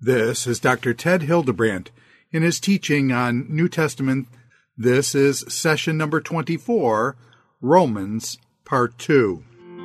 This is Dr. Ted Hildebrandt. In his teaching on New Testament, this is session number 24, Romans, Part 2.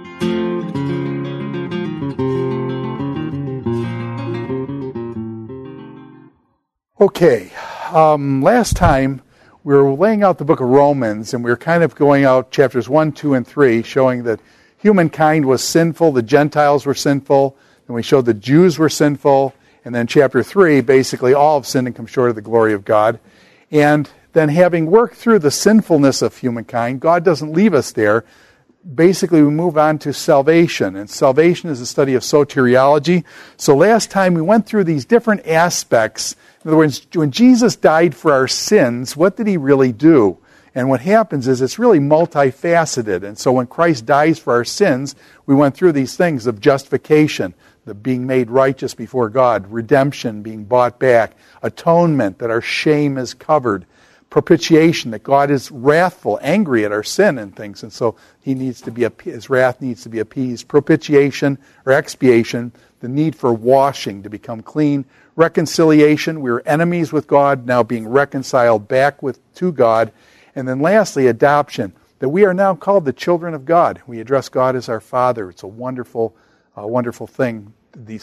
Okay, last time we were laying out the book of Romans, and we were kind of going out chapters 1, 2, and 3, showing that humankind was sinful, the Gentiles were sinful, and we showed the Jews were sinful. And then chapter 3, basically all have sinned and come short of the glory of God. And then having worked through the sinfulness of humankind, God doesn't leave us there. Basically, we move on to salvation. And salvation is a study of soteriology. So last time we went through these different aspects. In other words, when Jesus died for our sins, what did he really do? And what happens is it's really multifaceted. And so when Christ dies for our sins, we went through these things of justification, the being made righteous before God, redemption, being bought back, atonement, that our shame is covered, propitiation, that God is wrathful, angry at our sin and things, and so his wrath needs to be appeased. Propitiation or expiation, the need for washing to become clean. Reconciliation, we were enemies with God, now being reconciled back to God. And then lastly, adoption, that we are now called the children of God. We address God as our Father. It's a wonderful thing. The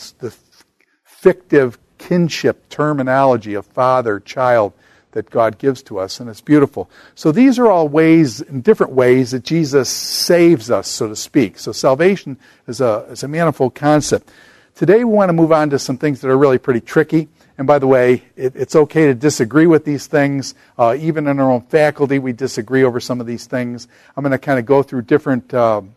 fictive kinship terminology of father, child that God gives to us, and it's beautiful. So these are all ways, in different ways, that Jesus saves us, so to speak. So salvation is a manifold concept. Today we want to move on to some things that are really pretty tricky. And by the way, it's okay to disagree with these things. Even in our own faculty, we disagree over some of these things. I'm going to kind of go through different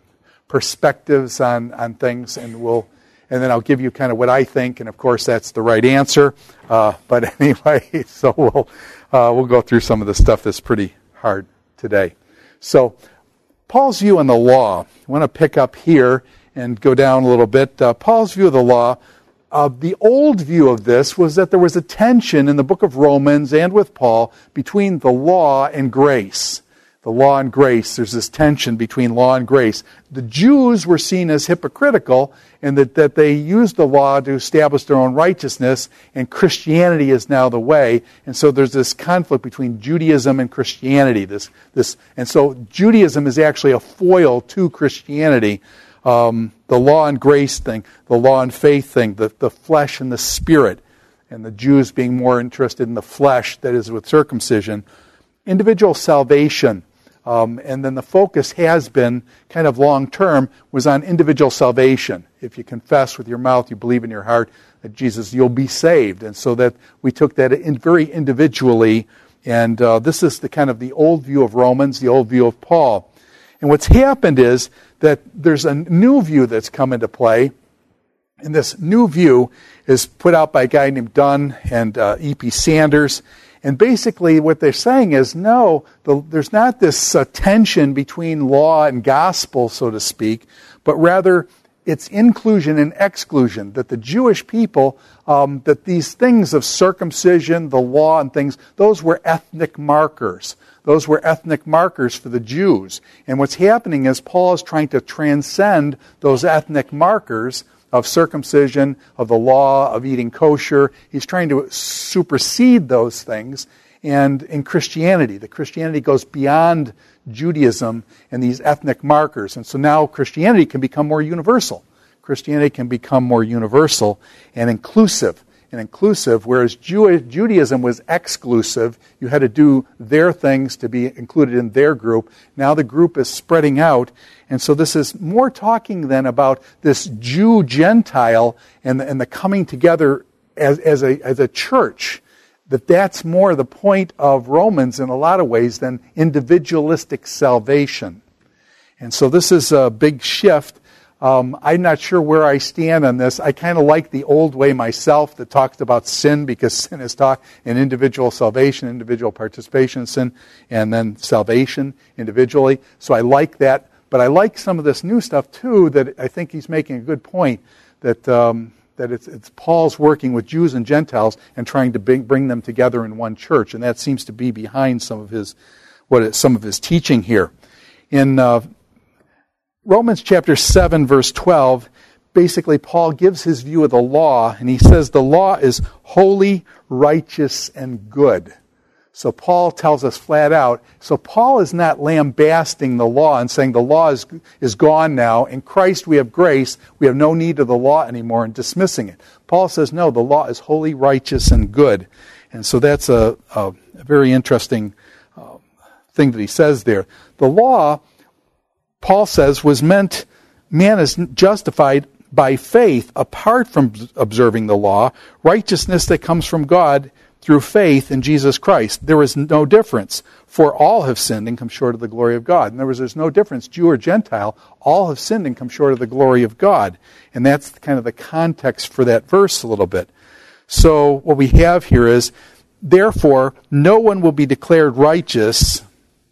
perspectives on things, and then I'll give you kind of what I think, and of course that's the right answer. But anyway, so we'll go through some of the stuff that's pretty hard today. So Paul's view on the law. I want to pick up here and go down a little bit. Paul's view of the law. The old view of this was that there was a tension in the book of Romans and with Paul between the law and grace. The law and grace, there's this tension between law and grace. The Jews were seen as hypocritical in that they used the law to establish their own righteousness, and Christianity is now the way. And so there's this conflict between Judaism and Christianity. And so Judaism is actually a foil to Christianity. The law and grace thing, the law and faith thing, the flesh and the spirit, and the Jews being more interested in the flesh, that is with circumcision. Individual salvation. And then the focus has been, kind of long-term, was on individual salvation. If you confess with your mouth, you believe in your heart that Jesus, you'll be saved. And so that we took that very individually. And this is the kind of the old view of Romans, the old view of Paul. And what's happened is that there's a new view that's come into play. And this new view is put out by a guy named Dunn and E.P. Sanders. And basically what they're saying is, no, there's not this tension between law and gospel, so to speak, but rather it's inclusion and exclusion, that the Jewish people, that these things of circumcision, the law and things, those were ethnic markers. Those were ethnic markers for the Jews. And what's happening is Paul is trying to transcend those ethnic markers of circumcision, of the law, of eating kosher. He's trying to supersede those things. And in Christianity, the Christianity goes beyond Judaism and these ethnic markers. And so now Christianity can become more universal. Christianity can become more universal and inclusive. Whereas Judaism was exclusive. You had to do their things to be included in their group. Now the group is spreading out. And so this is more talking then about this Jew-Gentile and the coming together as a church. That's more the point of Romans in a lot of ways than individualistic salvation. And so this is a big shift. I'm not sure where I stand on this. I kind of like the old way myself that talks about sin, because sin is taught in individual salvation, individual participation in sin, and then salvation individually. So I like that. But I like some of this new stuff too, that I think he's making a good point, that it's Paul's working with Jews and Gentiles and trying to bring them together in one church. And that seems to be behind some of his teaching here. In Romans chapter 7, verse 12, basically Paul gives his view of the law, and he says the law is holy, righteous, and good. So Paul tells us flat out, so Paul is not lambasting the law and saying the law is gone now. In Christ we have grace, we have no need of the law anymore, and dismissing it. Paul says, no, the law is holy, righteous, and good. And so that's a very interesting thing that he says there. The law, Paul says, was meant, man is justified by faith apart from observing the law, righteousness that comes from God through faith in Jesus Christ. There is no difference, for all have sinned and come short of the glory of God. In other words, there's no difference, Jew or Gentile, all have sinned and come short of the glory of God. And that's kind of the context for that verse a little bit. So what we have here is, therefore, no one will be declared righteous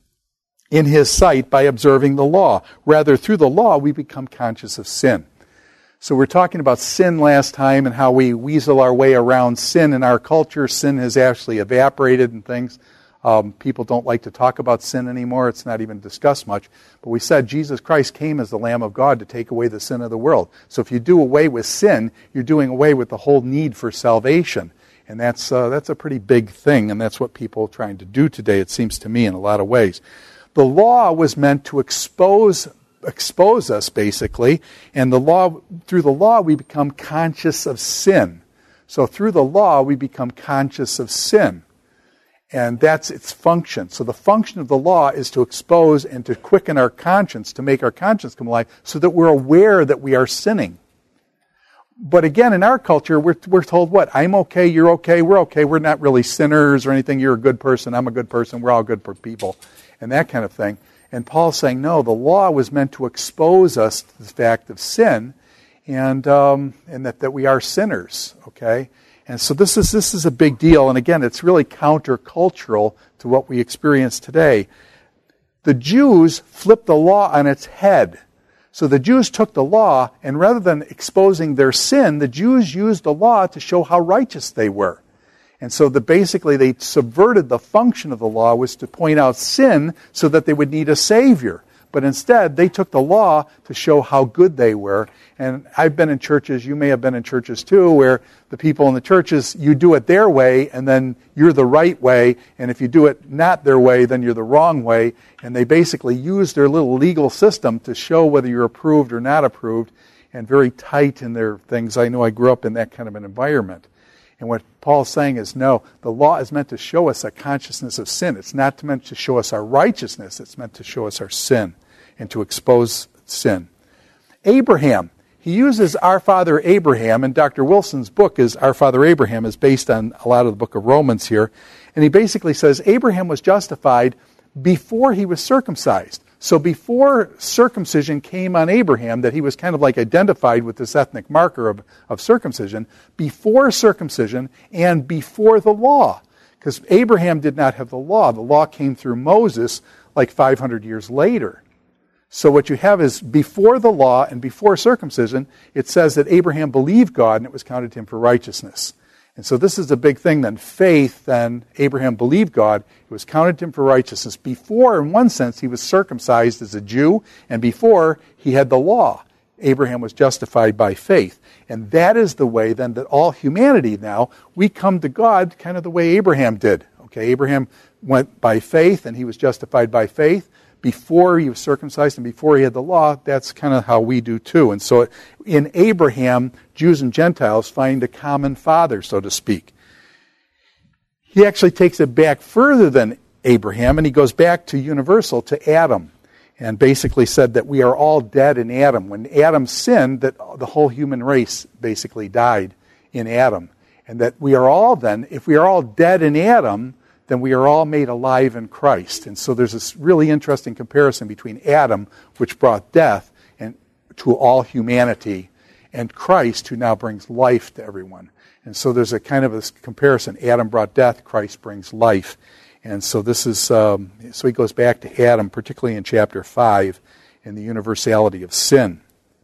in his sight by observing the law. Rather, through the law, we become conscious of sin. So we're talking about sin last time and how we weasel our way around sin in our culture. Sin has actually evaporated and things. People don't like to talk about sin anymore. It's not even discussed much. But we said Jesus Christ came as the Lamb of God to take away the sin of the world. So if you do away with sin, you're doing away with the whole need for salvation. And that's a pretty big thing, and that's what people are trying to do today, it seems to me, in a lot of ways. The law was meant to expose us, basically, and through the law we become conscious of sin. So through the law we become conscious of sin, and that's its function. So the function of the law is to expose and to quicken our conscience, to make our conscience come alive, so that we're aware that we are sinning. But again, in our culture, we're told what? I'm okay, you're okay, we're okay, we're not really sinners or anything, you're a good person, I'm a good person, we're all good people, and that kind of thing. And Paul's saying, no, the law was meant to expose us to the fact of sin, and that we are sinners, okay? And so this is a big deal, and again, it's really countercultural to what we experience today. The Jews flipped the law on its head. So the Jews took the law, and rather than exposing their sin, the Jews used the law to show how righteous they were. And so basically they subverted the function of the law, was to point out sin so that they would need a Savior. But instead, they took the law to show how good they were. And I've been in churches, you may have been in churches too, where the people in the churches, you do it their way, and then you're the right way. And if you do it not their way, then you're the wrong way. And they basically use their little legal system to show whether you're approved or not approved, and very tight in their things. I know I grew up in that kind of an environment. And what Paul's saying is, no, the law is meant to show us a consciousness of sin. It's not meant to show us our righteousness. It's meant to show us our sin and to expose sin. Abraham, he uses our father Abraham, and Dr. Wilson's book is Our Father Abraham, is based on a lot of the book of Romans here. And he basically says Abraham was justified before he was circumcised. So before circumcision came on Abraham, that he was kind of like identified with this ethnic marker of circumcision, before circumcision and before the law. Because Abraham did not have the law. The law came through Moses like 500 years later. So what you have is before the law and before circumcision, it says that Abraham believed God and it was counted to him for righteousness. And so this is a big thing then. Faith, then, Abraham believed God. It was counted to him for righteousness. Before, in one sense, he was circumcised as a Jew, and before he had the law. Abraham was justified by faith. And that is the way, then, that all humanity now, we come to God kind of the way Abraham did. Okay, Abraham went by faith, and he was justified by faith. Before he was circumcised and before he had the law, that's kind of how we do too. And so in Abraham, Jews and Gentiles find a common father, so to speak. He actually takes it back further than Abraham, and he goes back to universal, to Adam, and basically said that we are all dead in Adam. When Adam sinned, that the whole human race basically died in Adam. And that we are all then, if we are all dead in Adam, then we are all made alive in Christ. And so there's this really interesting comparison between Adam, which brought death and to all humanity, and Christ, who now brings life to everyone. And so there's a kind of a comparison. Adam brought death, Christ brings life. And so this is, so he goes back to Adam, particularly in chapter 5, in the universality of sin.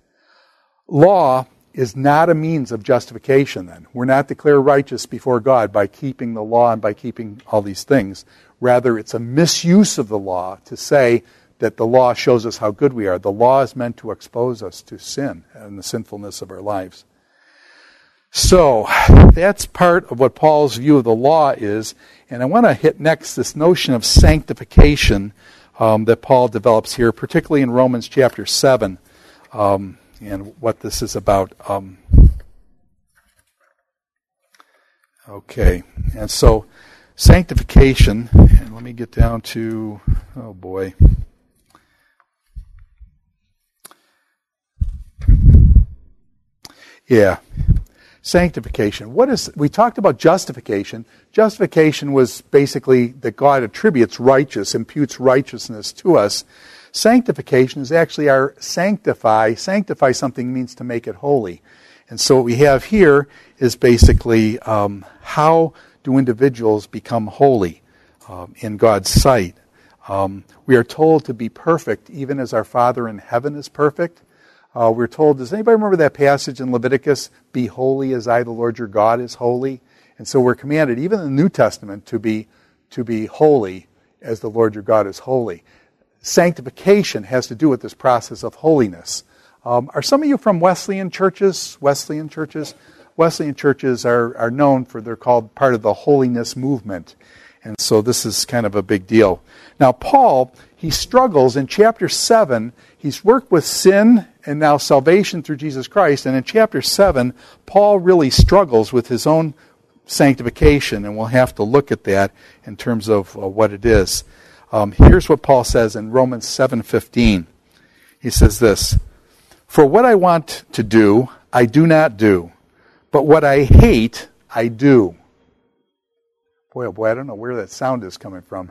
Law is not a means of justification then. We're not declared righteous before God by keeping the law and by keeping all these things. Rather, it's a misuse of the law to say that the law shows us how good we are. The law is meant to expose us to sin and the sinfulness of our lives. So that's part of what Paul's view of the law is. And I want to hit next this notion of sanctification that Paul develops here, particularly in Romans chapter 7, and what this is about. Okay, and so sanctification, and let me get down to, oh boy. Yeah. Sanctification. We talked about justification. Justification was basically that God imputes righteousness to us. Sanctification is actually our sanctify. Sanctify something means to make it holy. And so what we have here is basically how do individuals become holy in God's sight. We are told to be perfect even as our Father in heaven is perfect. We're told, does anybody remember that passage in Leviticus? Be holy as I, the Lord your God, is holy. And so we're commanded, even in the New Testament, to be holy as the Lord your God is holy. Sanctification has to do with this process of holiness. Are some of you from Wesleyan churches? Wesleyan churches are known for, they're called part of the holiness movement. And so this is kind of a big deal. Now Paul, he struggles in chapter 7. He's worked with sin and now salvation through Jesus Christ. And in chapter 7, Paul really struggles with his own sanctification. And we'll have to look at that in terms of what it is. Here's what Paul says in Romans 7:15. He says this, "For what I want to do, I do not do. But what I hate, I do." Boy, oh boy, I don't know where that sound is coming from.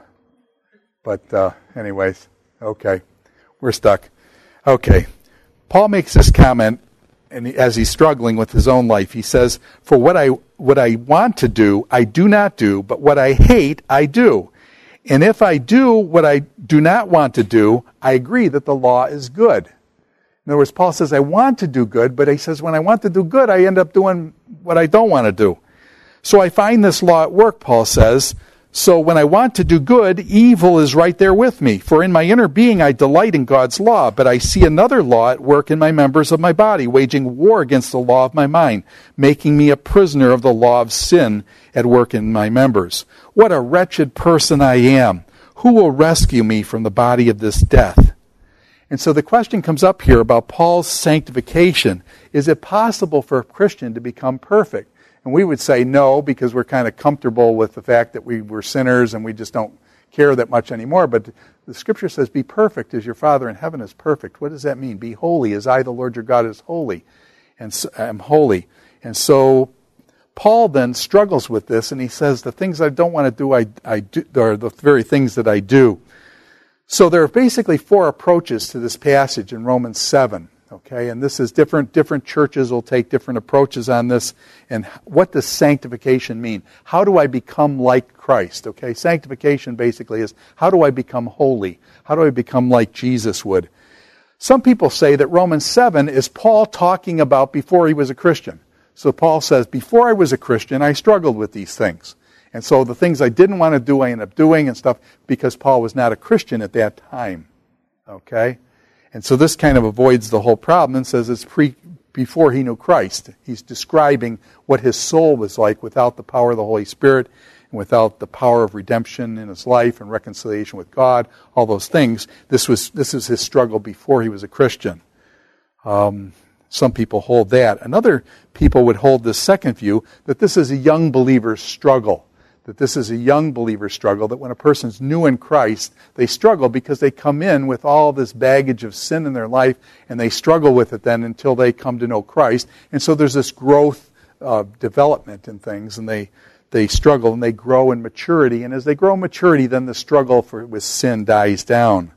But anyways, okay. We're stuck. Okay. Paul makes this comment, and as he's struggling with his own life, he says, "For what I want to do, I do not do, but what I hate, I do. And if I do what I do not want to do, I agree that the law is good." In other words, Paul says, I want to do good, but he says, when I want to do good, I end up doing what I don't want to do. So I find this law at work, Paul says. So when I want to do good, evil is right there with me. For in my inner being I delight in God's law, but I see another law at work in my members of my body, waging war against the law of my mind, making me a prisoner of the law of sin at work in my members. What a wretched person I am. Who will rescue me from the body of this death? And so the question comes up here about Paul's sanctification. Is it possible for a Christian to become perfect? And we would say no, because we're kind of comfortable with the fact that we were sinners and we just don't care that much anymore. But the Scripture says, be perfect as your Father in heaven is perfect. What does that mean? Be holy as I, the Lord your God, is holy. And so, I'm holy. And so Paul then struggles with this, and he says, the things I don't want to do, I do, are the very things that I do. So there are basically 4 approaches to this passage in Romans 7. Okay, and this is different churches will take different approaches on this. And what does sanctification mean? How do I become like Christ? Okay, sanctification basically is, how do I become holy? How do I become like Jesus would? Some people say that Romans 7 is Paul talking about before he was a Christian. So Paul says, before I was a Christian, I struggled with these things. And so the things I didn't want to do, I ended up doing and stuff because Paul was not a Christian at that time. Okay? And so this kind of avoids the whole problem and says it's before he knew Christ. He's describing what his soul was like without the power of the Holy Spirit and without the power of redemption in his life and reconciliation with God, all those things. This is his struggle before he was a Christian. Some people hold that. And other people would hold this second view, that this is a young believer's struggle. That this is a young believer's struggle, that when a person's new in Christ, they struggle because they come in with all this baggage of sin in their life, and they struggle with it then until they come to know Christ. And so there's this growth, development in things, and they struggle and they grow in maturity. And as they grow in maturity, then the struggle with sin dies down.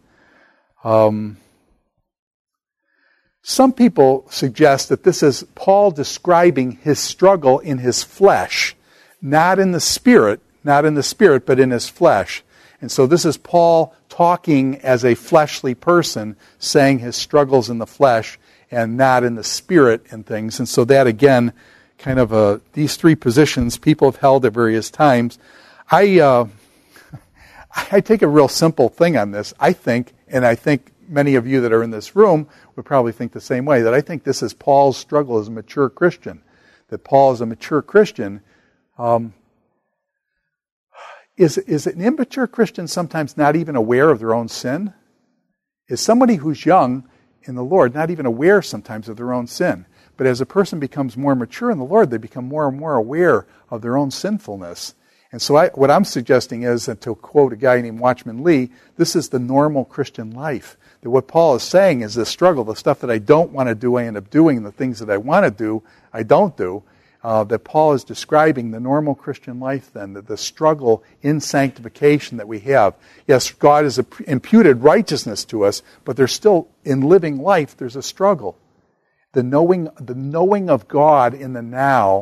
Some people suggest that this is Paul describing his struggle in his flesh. Not in the spirit, but in his flesh. And so this is Paul talking as a fleshly person, saying his struggles in the flesh and not in the spirit and things. And so that, again, kind of these 3 positions people have held at various times. I I take a real simple thing on this. I think many of you that are in this room would probably think the same way, that I think this is Paul's struggle as a mature Christian. That Paul, as a mature Christian, is an immature Christian sometimes not even aware of their own sin? Is somebody who's young in the Lord not even aware sometimes of their own sin? But as a person becomes more mature in the Lord, they become more and more aware of their own sinfulness. And so what I'm suggesting is, and to quote a guy named Watchman Nee, this is the normal Christian life. That what Paul is saying is the struggle, the stuff that I don't want to do, I end up doing, and the things that I want to do, I don't do. That Paul is describing the normal Christian life then, that the struggle in sanctification that we have. Yes, God has imputed righteousness to us, but there's still, in living life, there's a struggle. The knowing of God in the now,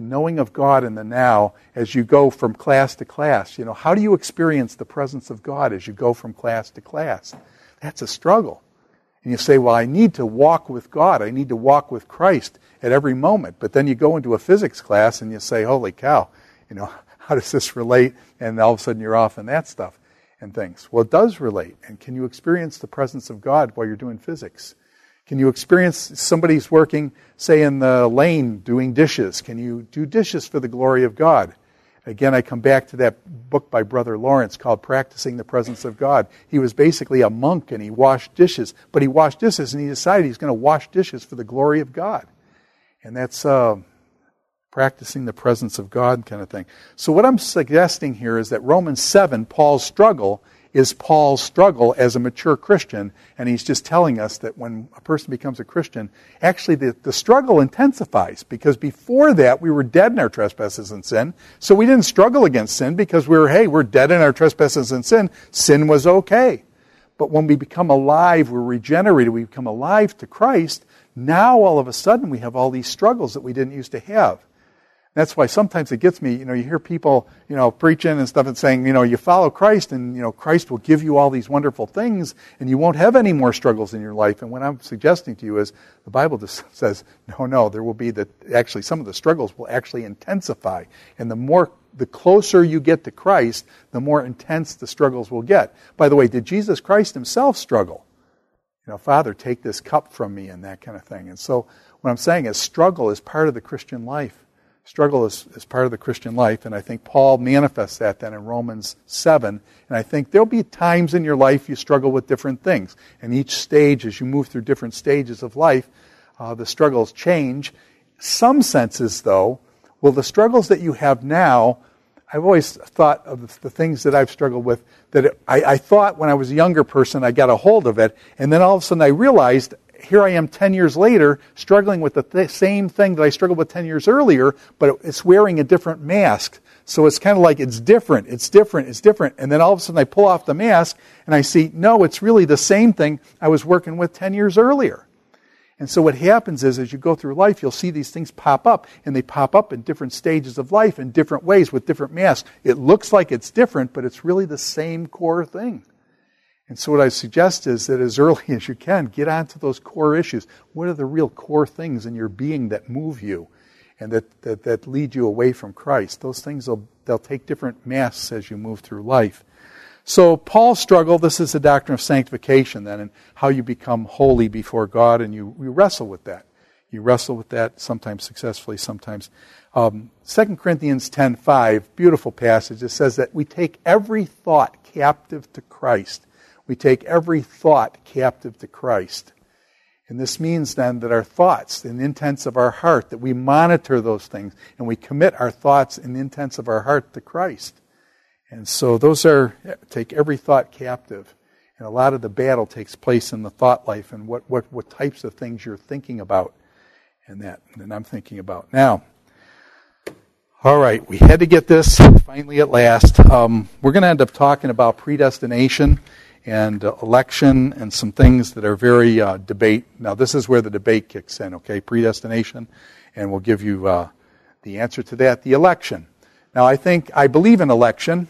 as you go from class to class. How do you experience the presence of God as you go from class to class? That's a struggle. And you say, well, I need to walk with God. I need to walk with Christ at every moment. But then you go into a physics class and you say, holy cow, how does this relate? And all of a sudden you're off in that stuff and things. Well, it does relate. And can you experience the presence of God while you're doing physics? Can you experience somebody's working, say, in the lane doing dishes? Can you do dishes for the glory of God? Again, I come back to that book by Brother Lawrence called Practicing the Presence of God. He was basically a monk and he washed dishes. But he washed dishes and he decided he's going to wash dishes for the glory of God. And that's practicing the presence of God kind of thing. So what I'm suggesting here is that Romans 7, Paul's struggle, is Paul's struggle as a mature Christian, and he's just telling us that when a person becomes a Christian, actually the struggle intensifies, because before that we were dead in our trespasses and sin, so we didn't struggle against sin because we're dead in our trespasses and sin. Sin was okay. But when we become alive, we're regenerated, we become alive to Christ, now all of a sudden we have all these struggles that we didn't used to have. That's why sometimes it gets me, you hear people, preaching and stuff and saying, you follow Christ and, Christ will give you all these wonderful things and you won't have any more struggles in your life. And what I'm suggesting to you is the Bible just says, no, there will be actually some of the struggles will actually intensify. And the closer you get to Christ, the more intense the struggles will get. By the way, did Jesus Christ himself struggle? Father, take this cup from me and that kind of thing. And so what I'm saying is struggle is part of the Christian life. Struggle is part of the Christian life, and I think Paul manifests that then in Romans 7. And I think there'll be times in your life you struggle with different things. And each stage, as you move through different stages of life, the struggles change. Some senses, though, the struggles that you have now, I've always thought of the things that I've struggled with, that I thought when I was a younger person I got a hold of it, and then all of a sudden I realized, here I am 10 years later, struggling with the same thing that I struggled with 10 years earlier, but it's wearing a different mask. So it's kind of like it's different. And then all of a sudden I pull off the mask and I see, no, it's really the same thing I was working with 10 years earlier. And so what happens is, as you go through life, you'll see these things pop up, and they pop up in different stages of life in different ways with different masks. It looks like it's different, but it's really the same core thing. And so what I suggest is that as early as you can, get onto those core issues. What are the real core things in your being that move you and that lead you away from Christ? Those things, they'll take different masks as you move through life. So Paul's struggle, this is the doctrine of sanctification then, and how you become holy before God, and you wrestle with that. You wrestle with that, sometimes successfully, sometimes. 2 Corinthians 10:5, beautiful passage. It says that we take every thought captive to Christ. We take every thought captive to Christ. And this means then that our thoughts, the intents of our heart, that we monitor those things and we commit our thoughts and intents of our heart to Christ. And so take every thought captive. And a lot of the battle takes place in the thought life and what types of things you're thinking about and I'm thinking about. Now, all right, we had to get this finally at last. We're going to end up talking about predestination and election and some things that are very debate. Now, this is where the debate kicks in, okay? Predestination, and we'll give you the answer to that, the election. Now, I believe in election.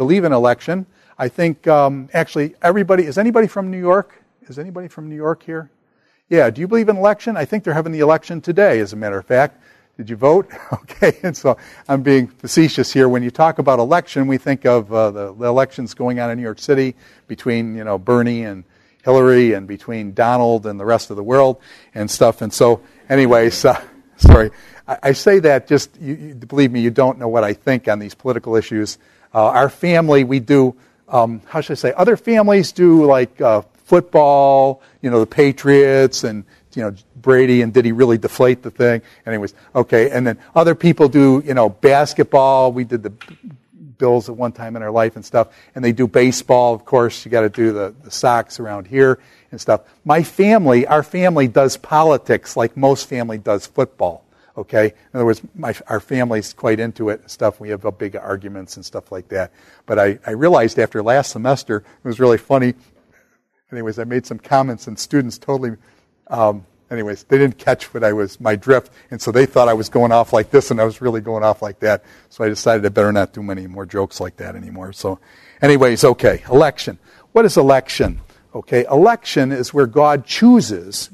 I think, actually, is anybody from New York? Is anybody from New York here? Yeah, do you believe in election? I think they're having the election today, as a matter of fact. Did you vote? Okay, and so I'm being facetious here. When you talk about election, we think of the elections going on in New York City between, Bernie and Hillary and between Donald and the rest of the world and stuff. And so, anyways, sorry. I say that just, you believe me, you don't know what I think on these political issues. Our family, we do, how should I say, other families do like football, the Patriots and, Brady, and did he really deflate the thing? Anyways, okay, and then other people do, basketball. We did the Bills at one time in our life and stuff, and they do baseball. Of course, you got to do the Sox around here and stuff. Our family does politics like most family does football. Okay, in other words, our family's quite into it and stuff. We have big arguments and stuff like that. But I realized after last semester, it was really funny. Anyways, I made some comments and students totally, they didn't catch my drift. And so they thought I was going off like this and I was really going off like that. So I decided I better not do many more jokes like that anymore. So anyways, okay, election. What is election? Okay, election is where God chooses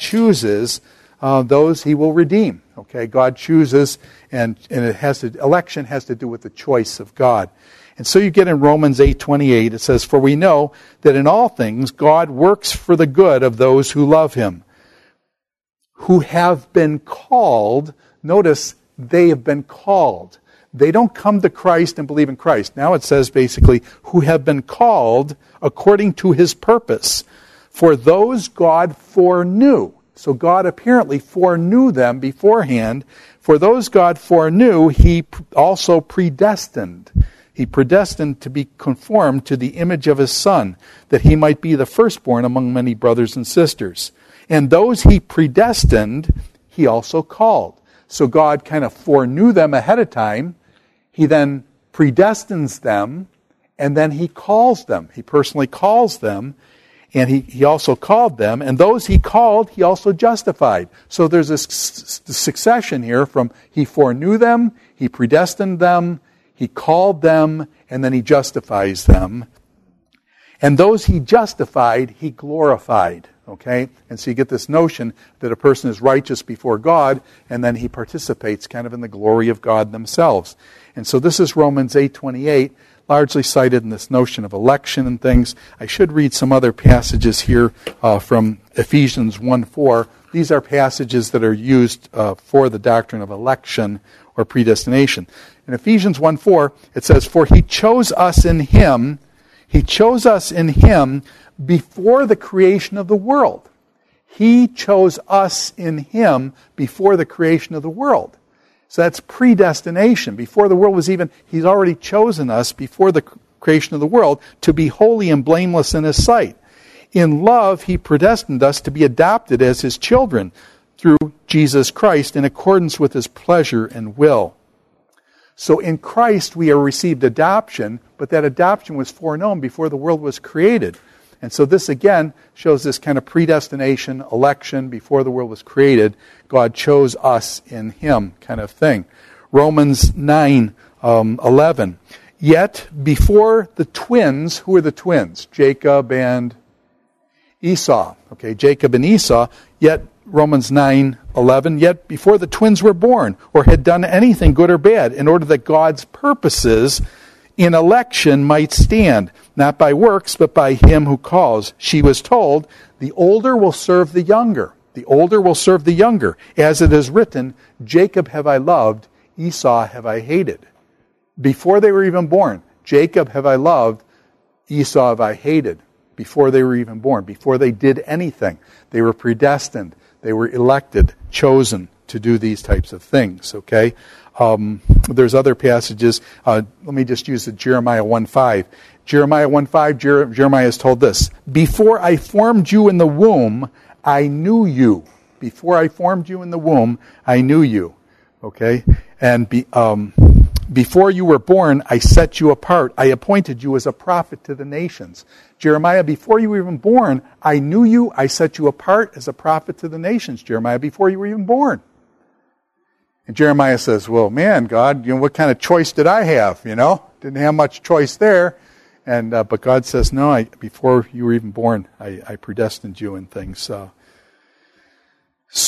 those he will redeem. Okay, God chooses, and election has to do with the choice of God. And so you get in Romans 8:28, it says, "For we know that in all things God works for the good of those who love him, who have been called." Notice, they have been called. They don't come to Christ and believe in Christ. Now it says basically, who have been called according to his purpose. For those God foreknew. So God apparently foreknew them beforehand. For those God foreknew, he also predestined. He predestined to be conformed to the image of his Son, that he might be the firstborn among many brothers and sisters. And those he predestined, he also called. So God kind of foreknew them ahead of time. He then predestines them, and then he calls them. He personally calls them. And he also called them, and those he called, he also justified. So there's this succession here from he foreknew them, he predestined them, he called them, and then he justifies them. And those he justified, he glorified. Okay? And so you get this notion that a person is righteous before God, and then he participates kind of in the glory of God themselves. And so this is Romans 8:28. Largely cited in this notion of election and things. I should read some other passages here from Ephesians 1:4. These are passages that are used for the doctrine of election or predestination. In Ephesians 1:4, it says, "For he chose us in him before the creation of the world." He chose us in him before the creation of the world. So that's predestination. Before the world was even, he's already chosen us before the creation of the world to be holy and blameless in his sight. In love, he predestined us to be adopted as his children through Jesus Christ in accordance with his pleasure and will. So in Christ we are received adoption, but that adoption was foreknown before the world was created. And so this again shows this kind of predestination, election, before the world was created. God chose us in him kind of thing. Romans 9:11. Yet before the twins, who are the twins? Jacob and Esau. Okay, Jacob and Esau. Yet, Romans 9:11, yet before the twins were born or had done anything good or bad, in order that God's purposes in election might stand, not by works, but by him who calls. She was told, the older will serve the younger. The older will serve the younger. As it is written, Jacob have I loved, Esau have I hated. Before they were even born, Jacob have I loved, Esau have I hated. Before they were even born, before they did anything. They were predestined. They were elected, chosen to do these types of things, okay? There's other passages. Let me just use the Jeremiah 1:5. Jeremiah 1:5, Jeremiah is told this, before I formed you in the womb, I knew you. Before I formed you in the womb, I knew you. Okay? And before you were born, I set you apart. I appointed you as a prophet to the nations. Jeremiah, before you were even born, I knew you. I set you apart as a prophet to the nations. Jeremiah, before you were even born. And Jeremiah says, well, man, God, what kind of choice did I have? Didn't have much choice there. And but God says, no, before you were even born, I predestined you in things.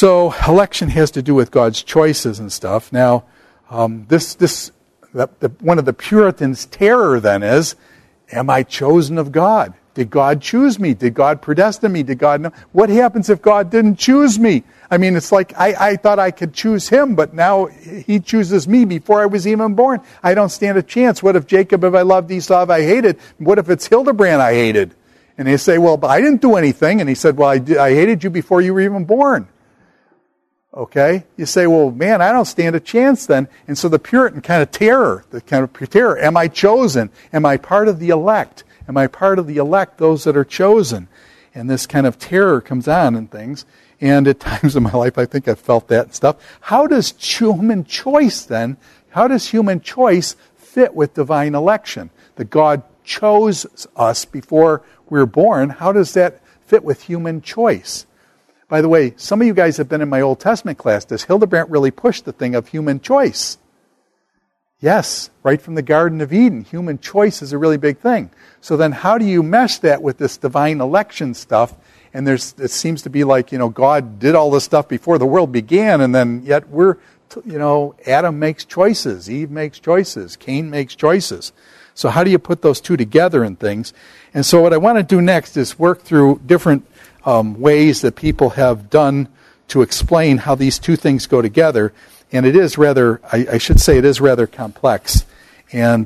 So election has to do with God's choices and stuff. Now, one of the Puritans' terror then is, am I chosen of God? Did God choose me? Did God predestine me? Did God know? What happens if God didn't choose me? I mean, it's like I thought I could choose him, but now he chooses me before I was even born. I don't stand a chance. What if Jacob, if I loved, Esau, if I hated? What if it's Hildebrand I hated? And they say, well, but I didn't do anything. And he said, well, I hated you before you were even born. Okay? You say, well, man, I don't stand a chance then. And so the Puritan kind of terror, am I chosen? Am I part of the elect? Am I part of the elect, those that are chosen? And this kind of terror comes on and things. And at times in my life, I think I've felt that and stuff. How does human choice then, how does human choice fit with divine election? That God chose us before we were born. How does that fit with human choice? By the way, some of you guys have been in my Old Testament class. Does Hildebrand really push the thing of human choice? Yes, right from the Garden of Eden. Human choice is a really big thing. So then how do you mesh that with this divine election stuff? And it seems to be like, God did all this stuff before the world began, and then yet Adam makes choices, Eve makes choices, Cain makes choices. So how do you put those two together and things? And so what I want to do next is work through different ways that people have done to explain how these two things go together. And it is rather, I should say it is rather complex. And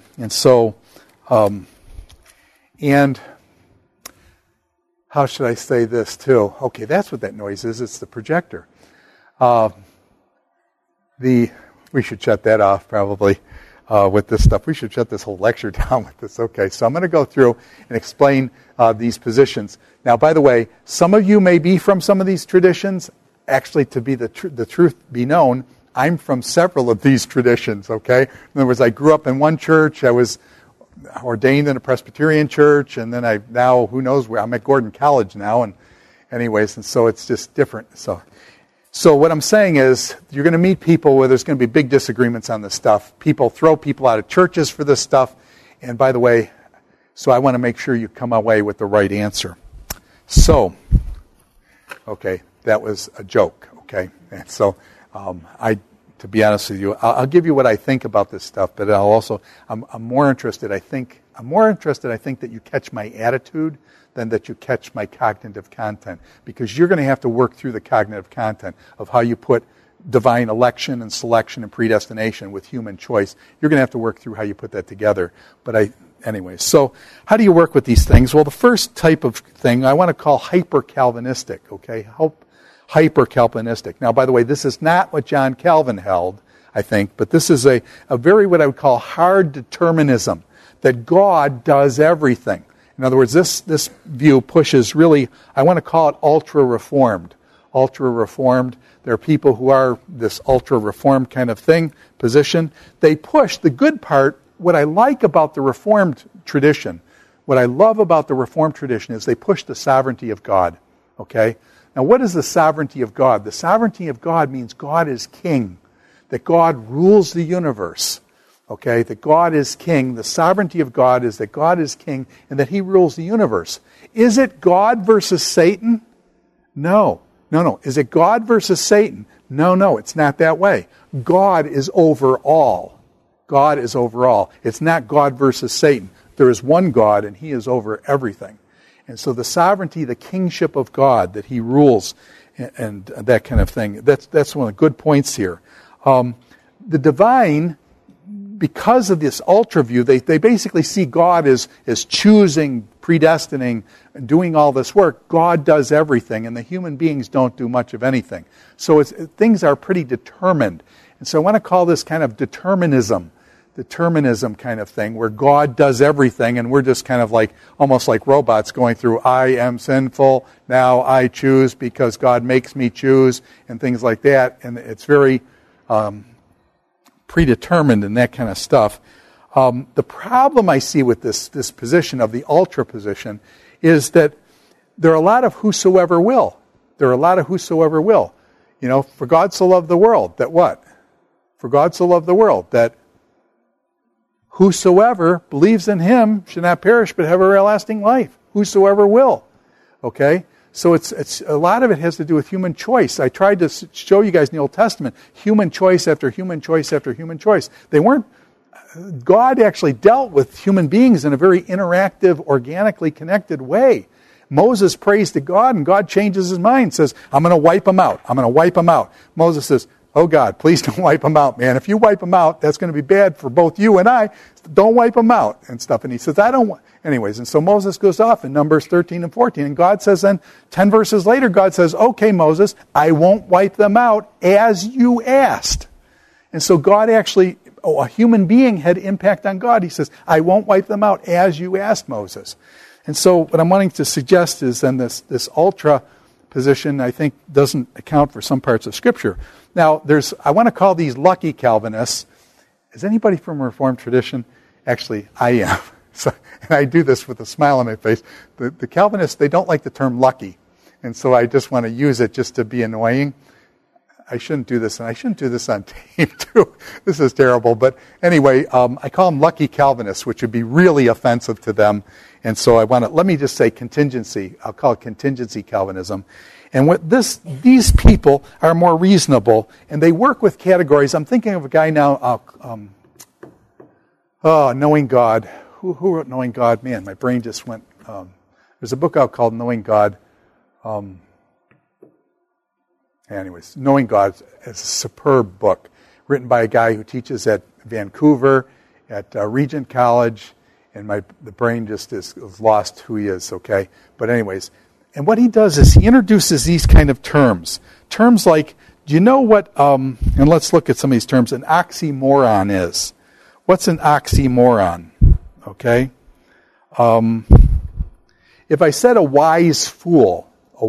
how should I say this too? Okay, that's what that noise is. It's the projector. We should shut that off probably with this stuff. We should shut this whole lecture down with this. Okay, so I'm going to go through and explain these positions. Now, by the way, some of you may be from some of these traditions. Actually, to be the truth be known, I'm from several of these traditions, okay? In other words, I grew up in one church. I was ordained in a Presbyterian church, and then now, who knows where, I'm at Gordon College now, and so it's just different. So what I'm saying is, you're going to meet people where there's going to be big disagreements on this stuff. People throw people out of churches for this stuff, and by the way, so I want to make sure you come away with the right answer. So, okay, that was a joke, okay? And so, to be honest with you, I'll give you what I think about this stuff, but I'm more interested. I think that you catch my attitude than that you catch my cognitive content, because you're going to have to work through the cognitive content of how you put divine election and selection and predestination with human choice. You're going to have to work through how you put that together. Anyway, so how do you work with these things? Well, the first type of thing I want to call hyper-Calvinistic, okay? Hyper-Calvinistic. Now, by the way, this is not what John Calvin held, I think, but this is a very what I would call hard determinism, that God does everything. In other words, this view pushes really, I want to call it ultra-reformed. Ultra-reformed. There are people who are this ultra-reformed kind of position. They push the good part. What I like about the Reformed tradition, what I love about the Reformed tradition is they push the sovereignty of God, okay? Now, what is the sovereignty of God? The sovereignty of God means God is king, that God rules the universe, okay? That God is king. The sovereignty of God is that God is king and that he rules the universe. Is it God versus Satan? No. Is it God versus Satan? No, it's not that way. God is over all. God is over all. It's not God versus Satan. There is one God, and he is over everything. And so the sovereignty, the kingship of God, that he rules, and that kind of thing, that's one of the good points here. The divine, because of this ultra view, they basically see God as choosing, predestining, doing all this work. God does everything, and the human beings don't do much of anything. So things are pretty determined. And so I want to call this kind of determinism kind of thing, where God does everything, and we're just kind of almost like robots going through, I am sinful, now I choose because God makes me choose, and things like that. And it's very predetermined and that kind of stuff. The problem I see with this position of the ultra position is that there are a lot of whosoever will. For God so loved the world, that what? For God so loved the world, that whosoever believes in him should not perish but have everlasting life. Whosoever will. Okay? So it's a lot of it has to do with human choice. I tried to show you guys in the Old Testament human choice after human choice after human choice. God actually dealt with human beings in a very interactive, organically connected way. Moses prays to God, and God changes his mind, says, I'm going to wipe them out. I'm going to wipe them out. Moses says, oh God, please don't wipe them out, man. If you wipe them out, that's going to be bad for both you and I. Don't wipe them out and stuff. And he says, I don't want... Anyways, and so Moses goes off in Numbers 13 and 14. And God says then, 10 verses later, God says, okay, Moses, I won't wipe them out as you asked. And so God actually, a human being had impact on God. He says, I won't wipe them out as you asked, Moses. And so what I'm wanting to suggest is then this ultra position, I think, doesn't account for some parts of Scripture. Now, I want to call these lucky Calvinists. Is anybody from a Reformed tradition? Actually, I am. So, and I do this with a smile on my face. The Calvinists, they don't like the term lucky. And so I just want to use it just to be annoying. I shouldn't do this, and I shouldn't do this on tape, too. This is terrible. But anyway, I call them lucky Calvinists, which would be really offensive to them. And so let me just say contingency. I'll call it contingency Calvinism. And these people are more reasonable, and they work with categories. I'm thinking of a guy now, Knowing God. Who wrote Knowing God? Man, my brain just went. There's a book out called Knowing God. Anyways, Knowing God is a superb book written by a guy who teaches at Vancouver, at Regent College, and the brain just is lost who he is, okay? But anyways, and what he does is he introduces these kind of terms. Terms like, do you know what, and let's look at some of these terms, an oxymoron is. What's an oxymoron? Okay? If I said a wise fool,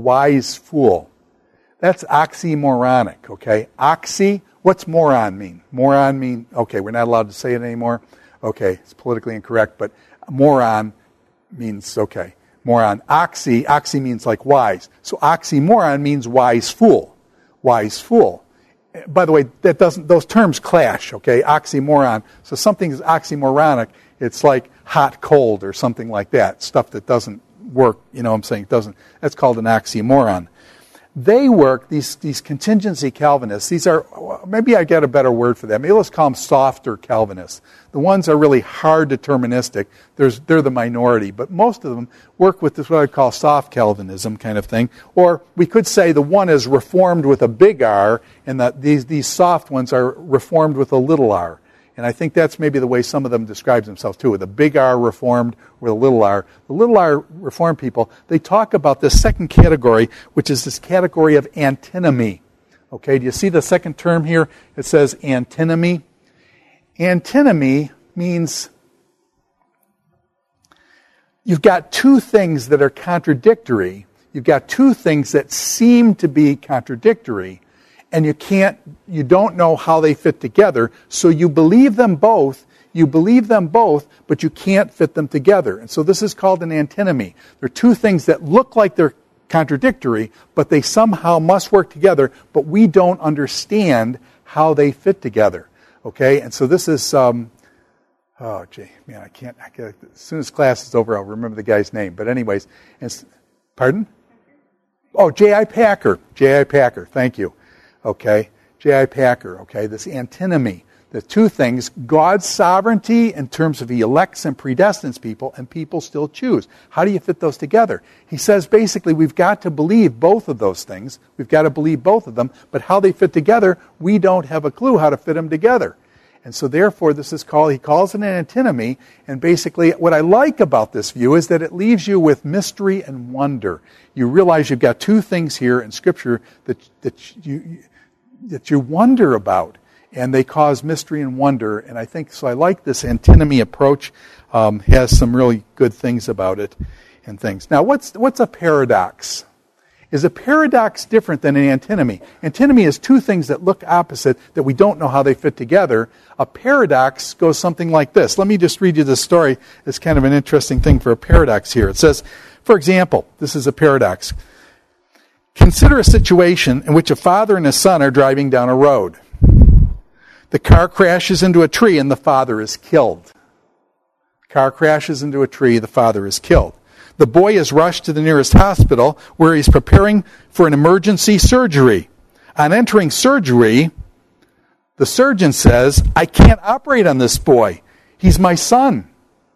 that's oxymoronic, okay? What's moron mean? Moron mean, okay, we're not allowed to say it anymore. Okay, it's politically incorrect, but moron means, okay, moron. Oxy means like wise. So oxymoron means wise fool. Wise fool. By the way, those terms clash, okay? Oxymoron. So something is oxymoronic, it's like hot, cold, or something like that. Stuff that doesn't work, you know what I'm saying? That's called an oxymoron. They work, these contingency Calvinists, these are, maybe I get a better word for them. Maybe let's call them softer Calvinists. The ones are really hard deterministic. They're the minority. But most of them work with this, what I call soft Calvinism kind of thing. Or we could say the one is reformed with a big R, and that these soft ones are reformed with a little r. And I think that's maybe the way some of them describe themselves too, with a big R reformed, with a little r. The little r reformed people, they talk about this second category, which is this category of antinomy. Okay, do you see the second term here? It says antinomy. Antinomy means you've got two things that are contradictory. You've got two things that seem to be contradictory, and you don't know how they fit together, so you believe them both, but you can't fit them together. And so this is called an antinomy. There are two things that look like they're contradictory, but they somehow must work together, but we don't understand how they fit together. Okay? And so this is, I can't, as soon as class is over, I'll remember the guy's name. But anyways, pardon? Oh, J.I. Packer. J.I. Packer, thank you. Okay, J.I. Packer, okay, this antinomy, the two things, God's sovereignty in terms of he elects and predestines people, and people still choose. How do you fit those together? He says basically we've got to believe both of those things. We've got to believe both of them, but how they fit together, we don't have a clue how to fit them together. And so therefore he calls it an antinomy, and basically what I like about this view is that it leaves you with mystery and wonder. You realize you've got two things here in Scripture that you wonder about, and they cause mystery and wonder. And I think so. I like this antinomy approach. Has some really good things about it and things. Now, what's a paradox? Is a paradox different than an antinomy? Antinomy is two things that look opposite that we don't know how they fit together. A paradox goes something like this. Let me just read you this story. It's kind of an interesting thing for a paradox here. It says, for example, this is a paradox. Consider a situation in which a father and a son are driving down a road. The car crashes into a tree and the father is killed. The car crashes into a tree, the father is killed. The boy is rushed to the nearest hospital where he's preparing for an emergency surgery. On entering surgery, the surgeon says, "I can't operate on this boy. He's my son."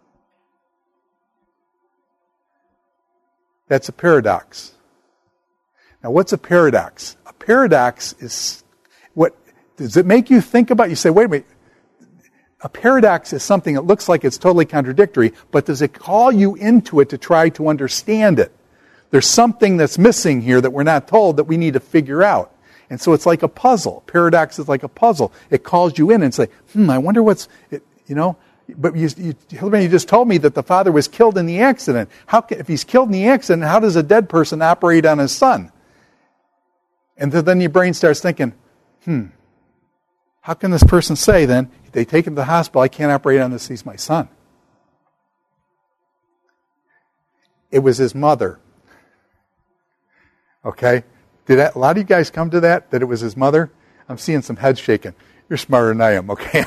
That's a paradox. Now, what's a paradox? A paradox is what does it make you think about? You say, wait a minute. A paradox is something that looks like it's totally contradictory, but does it call you into it to try to understand it? There's something that's missing here that we're not told that we need to figure out. And so it's like a puzzle. Paradox is like a puzzle. It calls you in and say, I wonder what's, But you just told me that the father was killed in the accident. If he's killed in the accident, how does a dead person operate on his son? And then your brain starts thinking, how can this person say then, if they take him to the hospital, I can't operate on this, he's my son? It was his mother. Okay? Did a lot of you guys come to that it was his mother? I'm seeing some heads shaking. You're smarter than I am, okay?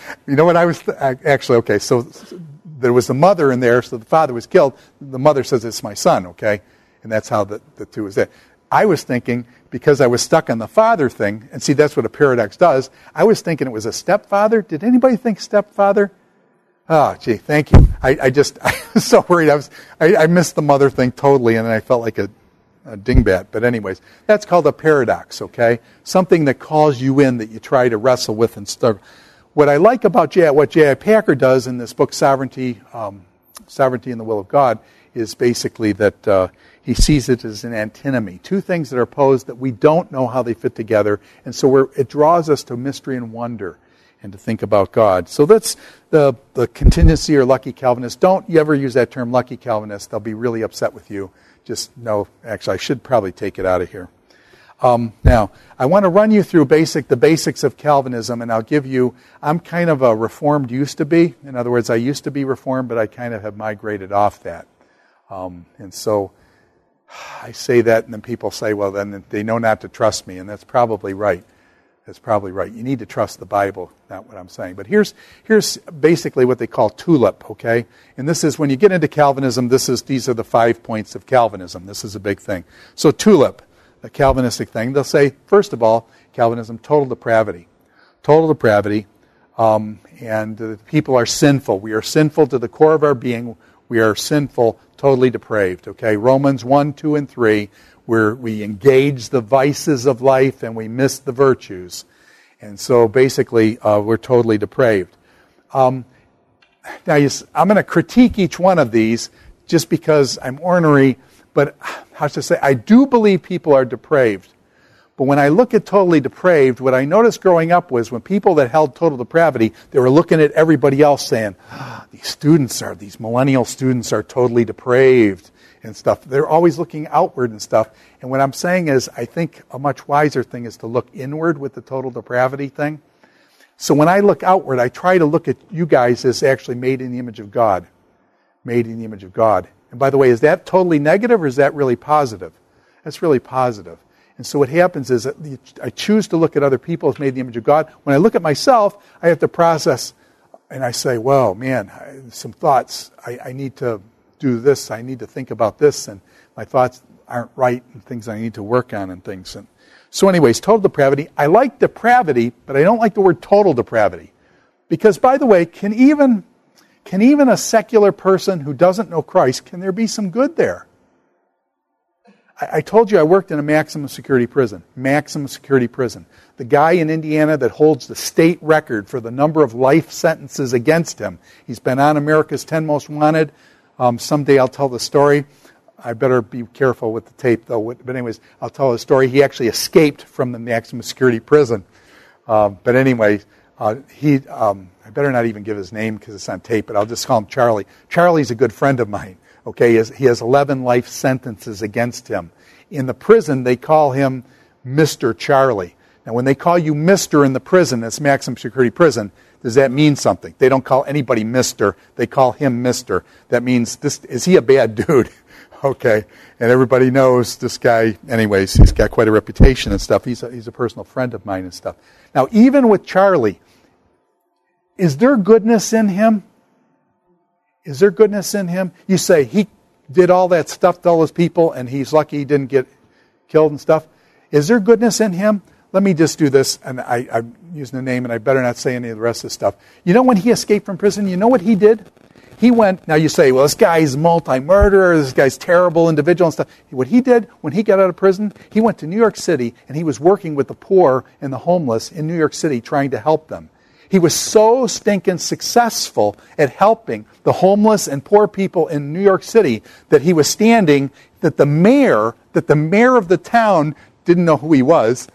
So there was the mother in there, so the father was killed. The mother says, it's my son, okay? And that's how the two is there. I was thinking, because I was stuck on the father thing, and see, that's what a paradox does, I was thinking it was a stepfather. Did anybody think stepfather? Oh, gee, thank you. I was so worried. I missed the mother thing totally, and then I felt like a dingbat. But anyways, that's called a paradox, okay? Something that calls you in that you try to wrestle with and struggle. What I like about what J.I. Packer does in this book, Sovereignty and the Will of God, is basically that he sees it as an antinomy. Two things that are opposed that we don't know how they fit together, and so it draws us to mystery and wonder and to think about God. So that's the contingency or lucky Calvinist. Don't you ever use that term, lucky Calvinist. They'll be really upset with you. Just know, actually, I should probably take it out of here. Now, I want to run you through the basics of Calvinism, and I'll give you, I'm kind of a Reformed used to be. In other words, I used to be Reformed, but I kind of have migrated off that. And so I say that, and then people say, well, then they know not to trust me, and that's probably right. That's probably right. You need to trust the Bible, not what I'm saying. But here's basically what they call TULIP, okay? And this is, when you get into Calvinism, these are the 5 points of Calvinism. This is a big thing. So TULIP, a Calvinistic thing, they'll say, first of all, Calvinism, total depravity. Total depravity, and people are sinful. We are sinful to the core of our being. We are sinful, totally depraved, okay? Romans 1, 2, and 3, where we engage the vices of life and we miss the virtues. And so basically, we're totally depraved. Now, I'm going to critique each one of these just because I'm ornery, but how to say, I do believe people are depraved. But when I look at totally depraved, what I noticed growing up was when people that held total depravity, they were looking at everybody else saying, these millennial students are totally depraved and stuff. They're always looking outward and stuff. And what I'm saying is, I think a much wiser thing is to look inward with the total depravity thing. So when I look outward, I try to look at you guys as actually made in the image of God. Made in the image of God. And by the way, is that totally negative or is that really positive? That's really positive. And so what happens is that I choose to look at other people as made in the image of God. When I look at myself, I have to process, and I say, well, man, some thoughts. I need to do this. I need to think about this, and my thoughts aren't right, and things I need to work on and things. And so anyways, total depravity. I like depravity, but I don't like the word total depravity. Because, by the way, can even a secular person who doesn't know Christ, can there be some good there? I told you I worked in a maximum security prison. Maximum security prison. The guy in Indiana that holds the state record for the number of life sentences against him. He's been on America's 10 Most Wanted. Someday I'll tell the story. I better be careful with the tape, though. But anyways, I'll tell the story. He actually escaped from the maximum security prison. But anyway, I better not even give his name because it's on tape, but I'll just call him Charlie. Charlie's a good friend of mine. Okay, he has 11 life sentences against him. In the prison, they call him Mr. Charlie. Now, when they call you Mr. in the prison, that's maximum security prison, does that mean something? They don't call anybody Mr. They call him Mr. That means, is he a bad dude? Okay, and everybody knows this guy. Anyways, he's got quite a reputation and stuff. He's a personal friend of mine and stuff. Now, even with Charlie, is there goodness in him? Is there goodness in him? You say, did all that stuff to all those people, and he's lucky he didn't get killed and stuff. Is there goodness in him? Let me just do this, and I'm using the name, and I better not say any of the rest of the stuff. You know when he escaped from prison, you know what he did? He went, now you say, well, this guy's multi-murderer, this guy's terrible individual and stuff. What he did when he got out of prison, he went to New York City, and he was working with the poor and the homeless in New York City trying to help them. He was so stinking successful at helping the homeless and poor people in New York City that he was standing, that the mayor of the town didn't know who he was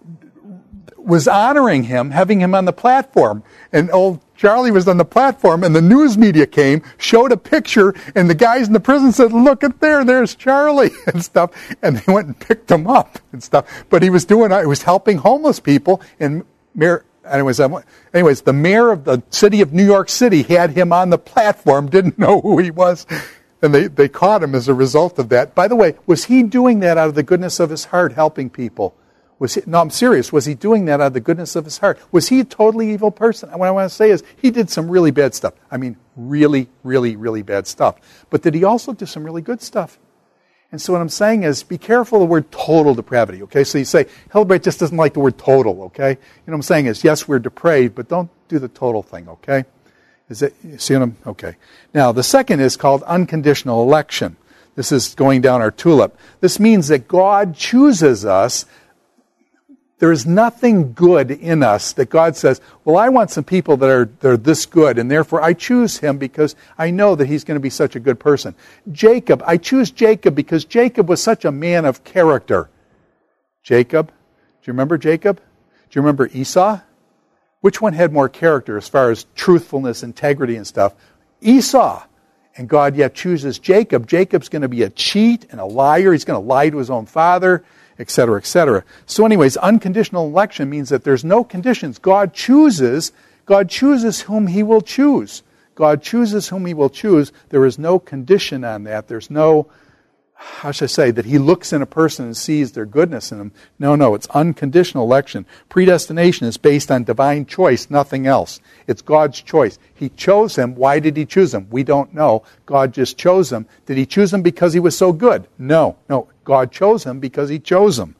honoring him, having him on the platform. And old Charlie was on the platform, and the news media came, showed a picture, and the guys in the prison said, look at there's Charlie, and stuff. And they went and picked him up and stuff. But he was helping homeless people, and anyways, the mayor of the city of New York City had him on the platform, didn't know who he was, and they caught him as a result of that. By the way, was he doing that out of the goodness of his heart, helping people? No, I'm serious. Was he doing that out of the goodness of his heart? Was he a totally evil person? What I want to say is he did some really bad stuff. I mean, really, really, really bad stuff. But did he also do some really good stuff? And so what I'm saying is be careful of the word total depravity, okay? So you say, Hildebrandt just doesn't like the word total, okay? You know what I'm saying is, yes, we're depraved, but don't do the total thing, okay? You see what I'm, okay. Now, the second is called unconditional election. This is going down our tulip. This means that God chooses us. There is nothing good in us that God says, well, I want some people that are this good, and therefore I choose him because I know that he's going to be such a good person. Jacob, I choose Jacob because Jacob was such a man of character. Jacob? Do you remember Jacob? Do you remember Esau? Which one had more character as far as truthfulness, integrity, and stuff? Esau. And God yet chooses Jacob. Jacob's going to be a cheat and a liar. He's going to lie to his own father, etc., etc. So anyways, unconditional election means that there's no conditions. God chooses whom he will choose. God chooses whom he will choose. There is no condition on that. There's no, how should I say, that he looks in a person and sees their goodness in them. No, it's unconditional election. Predestination is based on divine choice, nothing else. It's God's choice. He chose him. Why did he choose him? We don't know. God just chose him. Did he choose him because he was so good? No. God chose him because he chose him.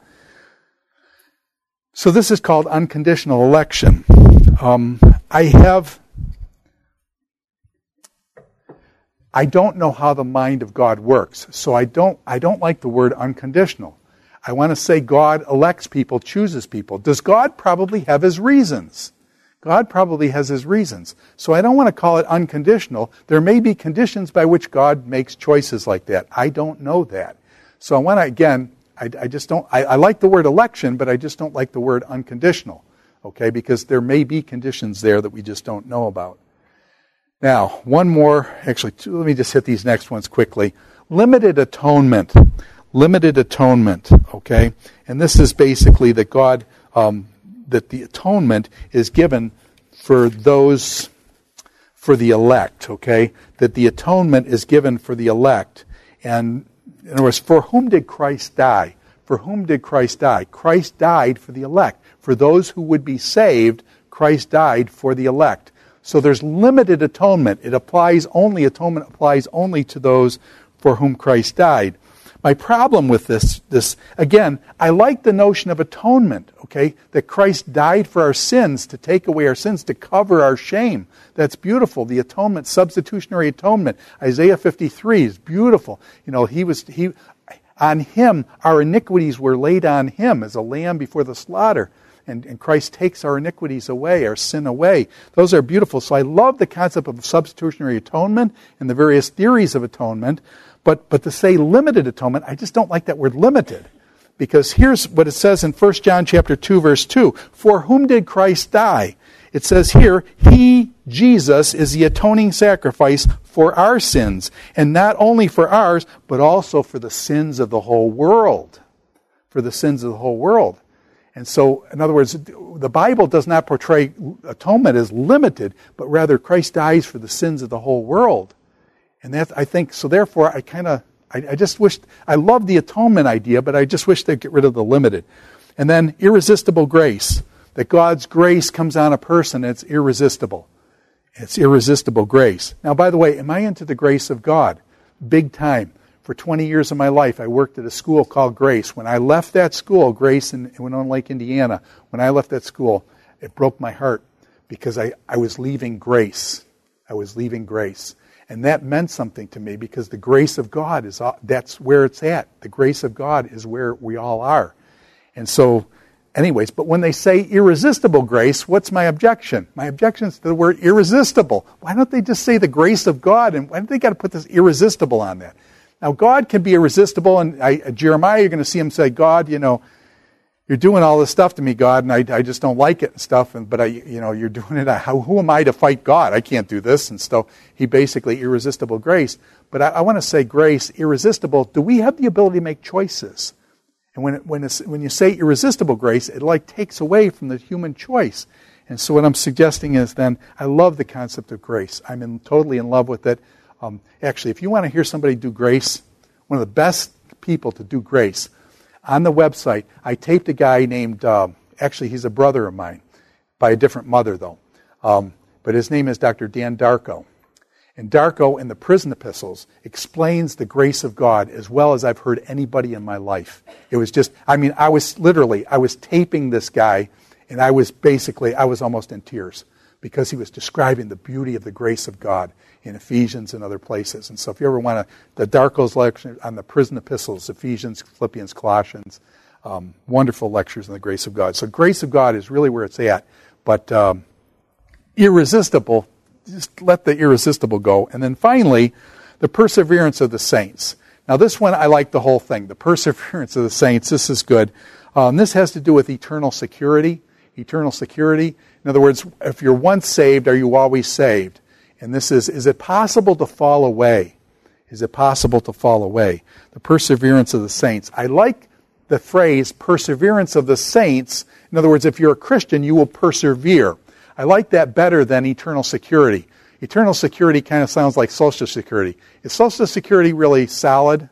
So this is called unconditional election. I don't know how the mind of God works, so I don't like the word unconditional. I want to say God elects people, chooses people. Does God probably have his reasons? God probably has his reasons. So I don't want to call it unconditional. There may be conditions by which God makes choices like that. I don't know that. So I want to, again, I like the word election, but I just don't like the word unconditional, okay? Because there may be conditions there that we just don't know about. Now, one more, actually, let me just hit these next ones quickly. Limited atonement, okay? And this is basically that God, that the atonement is given for those, for the elect, okay? That the atonement is given for the elect. And in other words, for whom did Christ die? For whom did Christ die? Christ died for the elect. For those who would be saved, Christ died for the elect. So there's limited atonement. Atonement applies only to those for whom Christ died. My problem with this again, I like the notion of atonement, okay? That Christ died for our sins, to take away our sins, to cover our shame. That's beautiful. The atonement, substitutionary atonement. Isaiah 53 is beautiful. You know, on him, our iniquities were laid on him as a lamb before the slaughter. And Christ takes our iniquities away, our sin away. Those are beautiful. So I love the concept of substitutionary atonement and the various theories of atonement. But to say limited atonement, I just don't like that word limited. Because here's what it says in 1 John chapter 2, verse 2. For whom did Christ die? It says here, he, Jesus, is the atoning sacrifice for our sins. And not only for ours, but also for the sins of the whole world. For the sins of the whole world. And so, in other words, the Bible does not portray atonement as limited, but rather Christ dies for the sins of the whole world. And that, I think, so therefore, I just wish, I love the atonement idea, but I just wish they'd get rid of the limited. And then irresistible grace, that God's grace comes on a person and it's irresistible. It's irresistible grace. Now, by the way, am I into the grace of God? Big time. For 20 years of my life, I worked at a school called Grace. When I left that school, Grace in Winona Lake, Indiana, when I left that school, it broke my heart because I was leaving Grace. I was leaving Grace. And that meant something to me because the grace of God, that's where it's at. The grace of God is where we all are. And so, anyways, but when they say irresistible grace, what's my objection? My objection is to the word irresistible. Why don't they just say the grace of God? And why do they got to put this irresistible on that? Now, God can be irresistible, and Jeremiah, you're going to see him say, God, you're doing all this stuff to me, God, and I just don't like it and stuff, but you're doing it. Who am I to fight God? I can't do this and stuff. He basically, irresistible grace. But I want to say grace, irresistible. Do we have the ability to make choices? And when you say irresistible grace, it takes away from the human choice. And so what I'm suggesting is then, I love the concept of grace. I'm totally in love with it. Actually, if you want to hear somebody do grace, one of the best people to do grace, on the website, I taped a guy named, actually he's a brother of mine, by a different mother though, but his name is Dr. Dan Darko. And Darko in the Prison Epistles explains the grace of God as well as I've heard anybody in my life. It was just, I was taping this guy, and I was almost in tears because he was describing the beauty of the grace of God in Ephesians and other places. And so if you ever want the Darko's lecture on the Prison Epistles, Ephesians, Philippians, Colossians, wonderful lectures on the grace of God. So grace of God is really where it's at. But irresistible, just let the irresistible go. And then finally, the perseverance of the saints. Now this one, I like the whole thing. The perseverance of the saints, this is good. This has to do with eternal security. Eternal security. In other words, if you're once saved, are you always saved? And this is it possible to fall away? Is it possible to fall away? The perseverance of the saints. I like the phrase perseverance of the saints. In other words, if you're a Christian, you will persevere. I like that better than eternal security. Eternal security kind of sounds like Social Security. Is Social Security really solid?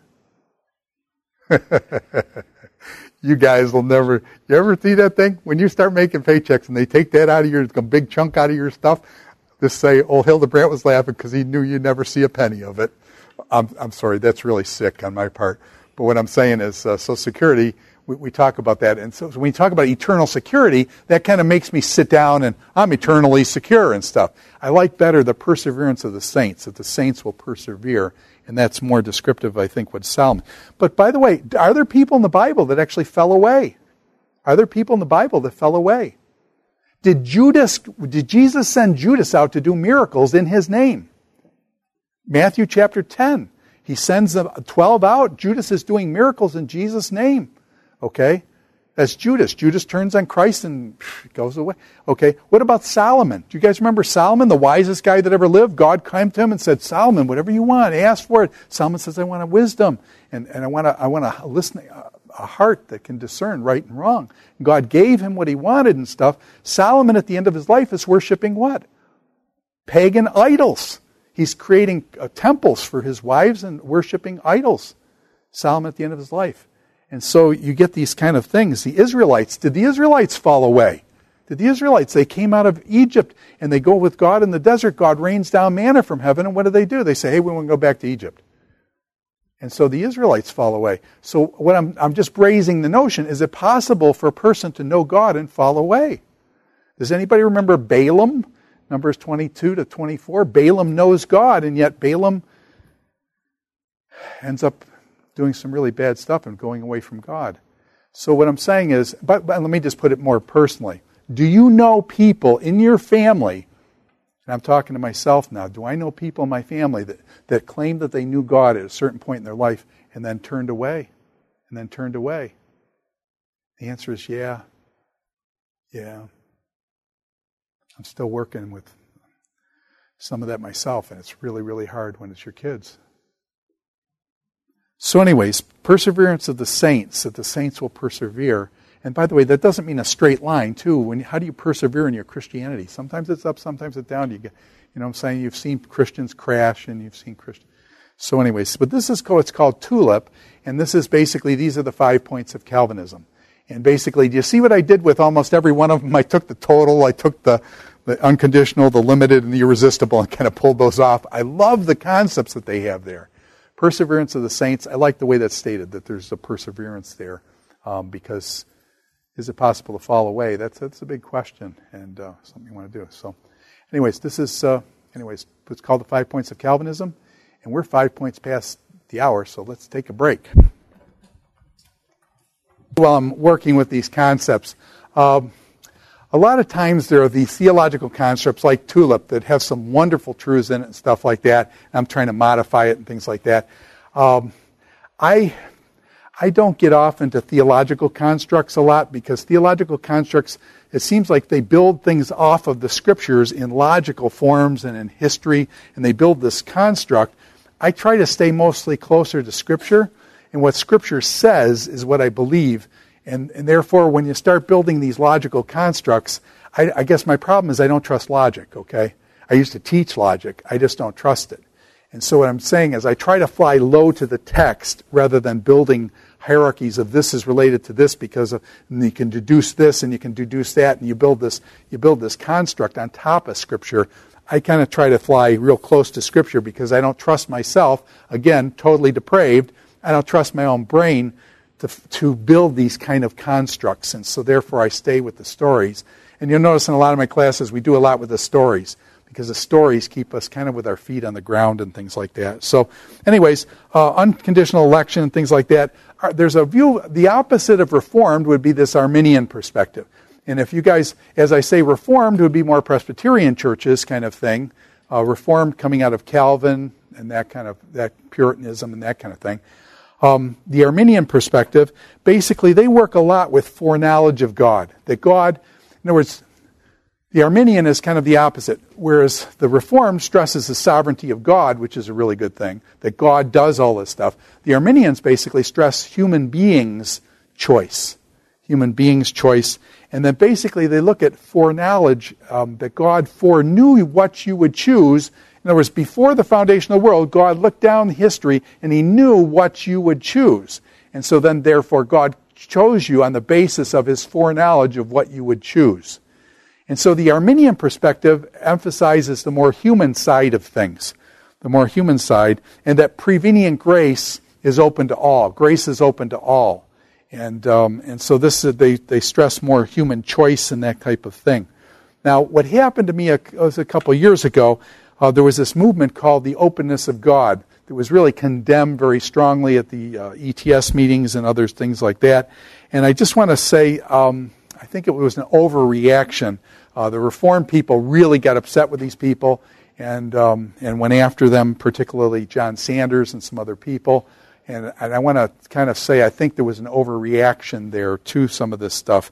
You guys will never... You ever see that thing? When you start making paychecks and they take that out of a big chunk out of your stuff, just say, old Hildebrandt was laughing because he knew you'd never see a penny of it. I'm sorry, that's really sick on my part. But what I'm saying is Social Security, we talk about that. And so when you talk about eternal security, that kind of makes me sit down and I'm eternally secure and stuff. I like better the perseverance of the saints, that the saints will persevere. And that's more descriptive, I think, with Solomon. But by the way, are there people in the Bible that actually fell away? Are there people in the Bible that fell away? Did Jesus send Judas out to do miracles in his name? Matthew chapter 10. He sends the 12 out. Judas is doing miracles in Jesus' name. Okay? That's Judas. Judas turns on Christ and goes away. Okay, what about Solomon? Do you guys remember Solomon, the wisest guy that ever lived? God came to him and said, Solomon, whatever you want, ask for it. Solomon says, I want a wisdom, and I want a listening, a heart that can discern right and wrong. God gave him what he wanted and stuff. Solomon at the end of his life is worshiping what? Pagan idols. He's creating temples for his wives and worshiping idols. Solomon at the end of his life. And so you get these kind of things. The Israelites, did the Israelites fall away? Did the Israelites, they came out of Egypt and they go with God in the desert. God rains down manna from heaven. And what do? They say, hey, we want to go back to Egypt. And so the Israelites fall away. So what I'm just raising the notion, is it possible for a person to know God and fall away? Does anybody remember Balaam? Numbers 22 to 24. Balaam knows God, and yet Balaam ends up doing some really bad stuff and going away from God. So what I'm saying is, but let me just put it more personally. Do you know people in your family, and I'm talking to myself now, do I know people in my family that claim that they knew God at a certain point in their life and then turned away? And then turned away? The answer is yeah. Yeah. I'm still working with some of that myself, and it's really, really hard when it's your kids. So anyways, perseverance of the saints, that the saints will persevere. And by the way, that doesn't mean a straight line, too. How do you persevere in your Christianity? Sometimes it's up, sometimes it's down. You know what I'm saying? You've seen Christians crash, and you've seen Christians. So anyways, but this is it's called TULIP, and this is basically, these are the 5 points of Calvinism. And basically, do you see what I did with almost every one of them? I took the total, I took the unconditional, the limited, and the irresistible, and kind of pulled those off. I love the concepts that they have there. Perseverance of the saints, I like the way that's stated, that there's a perseverance there, because is it possible to fall away? That's a big question, and something you want to do. So anyways, this is, it's called the 5 Points of Calvinism, and we're 5 points past the hour, so let's take a break. While I'm working with these concepts, a lot of times there are these theological concepts like tulip that have some wonderful truths in it and stuff like that. I'm trying to modify it and things like that. I don't get off into theological constructs a lot, because theological constructs, it seems like they build things off of the Scriptures in logical forms and in history, and they build this construct. I try to stay mostly closer to Scripture, and what Scripture says is what I believe. And therefore, when you start building these logical constructs, I guess my problem is I don't trust logic, okay? I used to teach logic. I just don't trust it. And so what I'm saying is I try to fly low to the text rather than building hierarchies of this is related to this because of, and you can deduce this and you can deduce that, and you build this construct on top of Scripture. I kind of try to fly real close to Scripture because I don't trust myself, again, totally depraved. I don't trust my own brain to build these kind of constructs, and so therefore I stay with the stories. And you'll notice in a lot of my classes we do a lot with the stories, because the stories keep us kind of with our feet on the ground and things like that. So anyways, unconditional election and things like that, there's a view, the opposite of Reformed would be this Arminian perspective. And if you guys, as I say, Reformed would be more Presbyterian churches kind of thing, Reformed coming out of Calvin and that Puritanism and that kind of thing. The Arminian perspective, basically they work a lot with foreknowledge of God. That God, in other words, the Arminian is kind of the opposite, whereas the Reformed stresses the sovereignty of God, which is a really good thing, that God does all this stuff. The Arminians basically stress human beings' choice, and then basically they look at foreknowledge, that God foreknew what you would choose. In other words, before the foundation of the world, God looked down history and He knew what you would choose. And so then, therefore, God chose you on the basis of His foreknowledge of what you would choose. And so the Arminian perspective emphasizes the more human side of things, the more human side, and that prevenient grace is open to all. Grace is open to all. And so this they stress more human choice and that type of thing. Now, what happened to me was a couple of years ago, there was this movement called the Openness of God that was really condemned very strongly at the ETS meetings and other things like that. And I just want to say, I think it was an overreaction. The Reformed people really got upset with these people and went after them, particularly John Sanders and some other people. And I want to kind of say I think there was an overreaction there to some of this stuff.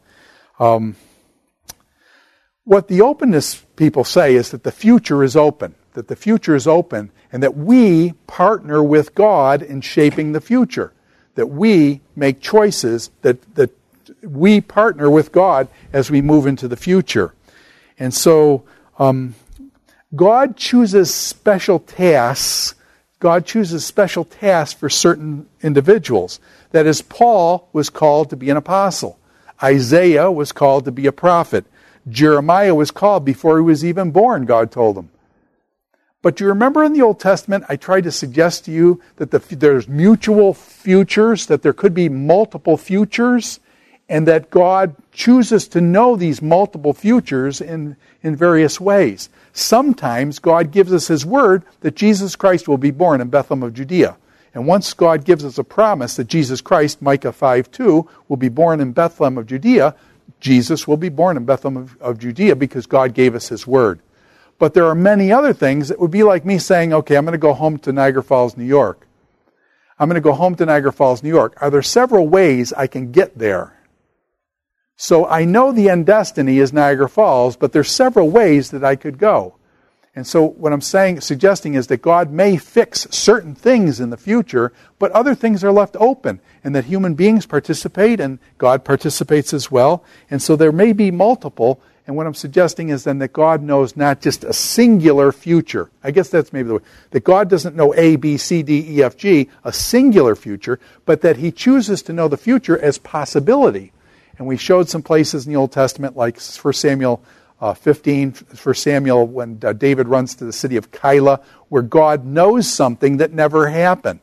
What the openness people say is that the future is open. That the future is open, and that we partner with God in shaping the future. That we make choices, that we partner with God as we move into the future. And so God chooses special tasks. God chooses special tasks for certain individuals. That is, Paul was called to be an apostle. Isaiah was called to be a prophet. Jeremiah was called before he was even born, God told him. But do you remember in the Old Testament, I tried to suggest to you that there's mutual futures, that there could be multiple futures, and that God chooses to know these multiple futures in various ways. Sometimes God gives us His word that Jesus Christ will be born in Bethlehem of Judea. And once God gives us a promise that Jesus Christ, Micah 5:2, will be born in Bethlehem of Judea, Jesus will be born in Bethlehem of Judea because God gave us His word. But there are many other things that would be like me saying, okay, I'm going to go home to Niagara Falls, New York. I'm going to go home to Niagara Falls, New York. Are there several ways I can get there? So I know the end destiny is Niagara Falls, but there's several ways that I could go. And so what I'm suggesting is that God may fix certain things in the future, but other things are left open, and that human beings participate, and God participates as well. And so there may be multiple. And what I'm suggesting is then that God knows not just a singular future. I guess that's maybe the way. That God doesn't know A, B, C, D, E, F, G, a singular future, but that He chooses to know the future as possibility. And we showed some places in the Old Testament, like 1 Samuel 15, 1 Samuel, when David runs to the city of Keilah, where God knows something that never happened.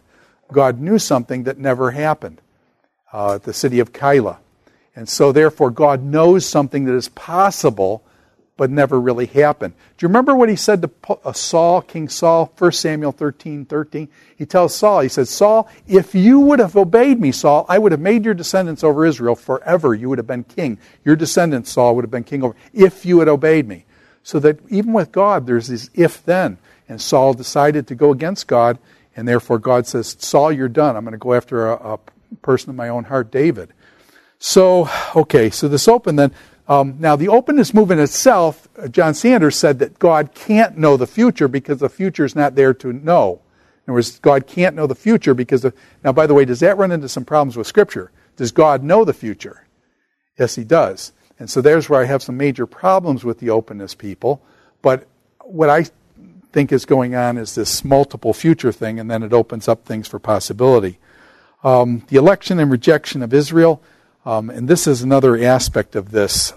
God knew something that never happened at the city of Keilah. And so therefore God knows something that is possible but never really happened. Do you remember what he said to Saul, King Saul, 1 Samuel 13:13? He tells Saul, he says, Saul, if you would have obeyed me, Saul, I would have made your descendants over Israel forever. You would have been king. Your descendants, Saul, would have been king over, if you had obeyed me. So that even with God, there's this if-then. And Saul decided to go against God, and therefore God says, Saul, you're done. I'm going to go after a person of my own heart, David. So, okay, so this open then. Now, the openness movement itself, John Sanders said that God can't know the future because the future is not there to know. In other words, God can't know the future because of... Now, by the way, does that run into some problems with Scripture? Does God know the future? Yes, he does. And so there's where I have some major problems with the openness people. But what I think is going on is this multiple future thing, and then it opens up things for possibility. The election and rejection of Israel... and this is another aspect of this.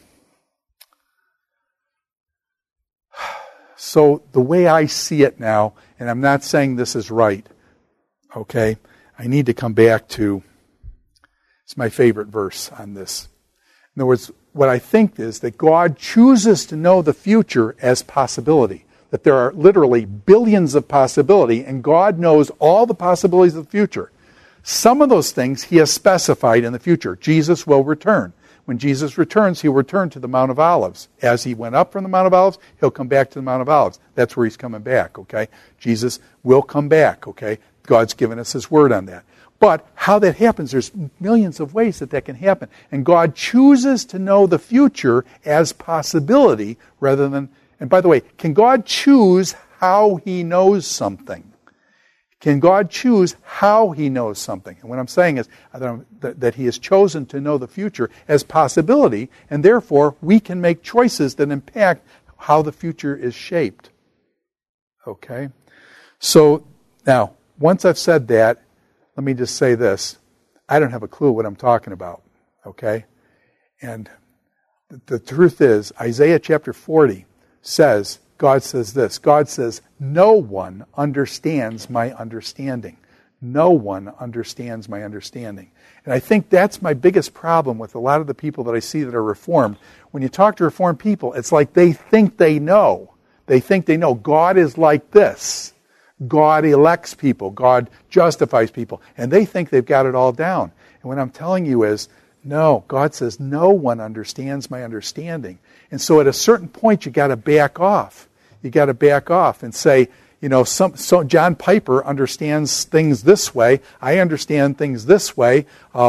So the way I see it now, and I'm not saying this is right, okay? I need to come back to, it's my favorite verse on this. In other words, what I think is that God chooses to know the future as possibility. That there are literally billions of possibility, and God knows all the possibilities of the future. Some of those things he has specified in the future. Jesus will return. When Jesus returns, he'll return to the Mount of Olives. As he went up from the Mount of Olives, he'll come back to the Mount of Olives. That's where he's coming back, okay? Jesus will come back, okay? God's given us his word on that. But how that happens, there's millions of ways that can happen. And God chooses to know the future as possibility rather than... And by the way, can God choose how he knows something? Can God choose how he knows something? And what I'm saying is that he has chosen to know the future as possibility, and therefore we can make choices that impact how the future is shaped. Okay? So, now, once I've said that, let me just say this. I don't have a clue what I'm talking about. Okay? And the truth is, Isaiah chapter 40 says, God says this. God says, no one understands my understanding. No one understands my understanding. And I think that's my biggest problem with a lot of the people that I see that are Reformed. When you talk to Reformed people, it's like they think they know. They think they know. God is like this. God elects people. God justifies people. And they think they've got it all down. And what I'm telling you is, no, God says no one understands my understanding. And so at a certain point, you got to back off. You got to back off and say, you know, so John Piper understands things this way. I understand things this way.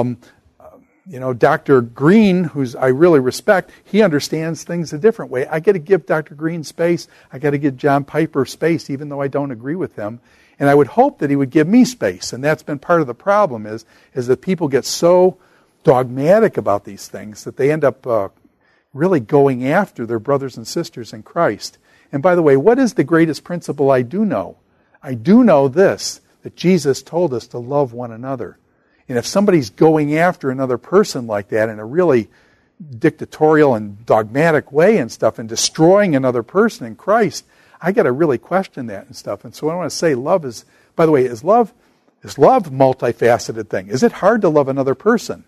You know, Dr. Green, who's I really respect, he understands things a different way. I got to give Dr. Green space. I got to give John Piper space, even though I don't agree with him. And I would hope that he would give me space. And that's been part of the problem is that people get so dogmatic about these things that they end up really going after their brothers and sisters in Christ. And by the way, what is the greatest principle I do know? I do know this, that Jesus told us to love one another. And if somebody's going after another person like that in a really dictatorial and dogmatic way and stuff and destroying another person in Christ, I got to really question that and stuff. And so I want to say love is, by the way, is love a multifaceted thing? Is it hard to love another person?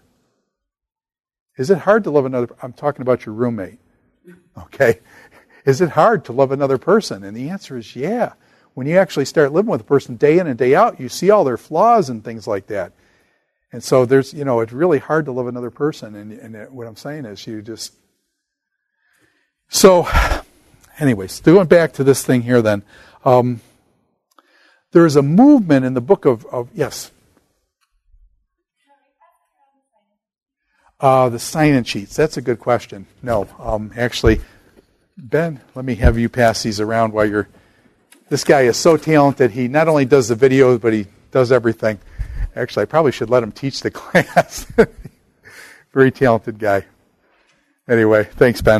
Is it hard to love another? I'm talking about your roommate. Okay. Is it hard to love another person? And the answer is yeah. When you actually start living with a person day in and day out, you see all their flaws and things like that. And so there's, you know, it's really hard to love another person. And what I'm saying is you just... So, anyways, going back to this thing here then. There's a movement in the book of yes. The sign-in sheets. That's a good question. No, actually... Ben, let me have you pass these around while you're... This guy is so talented. He not only does the videos, but he does everything. Actually, I probably should let him teach the class. Very talented guy. Anyway, thanks, Ben.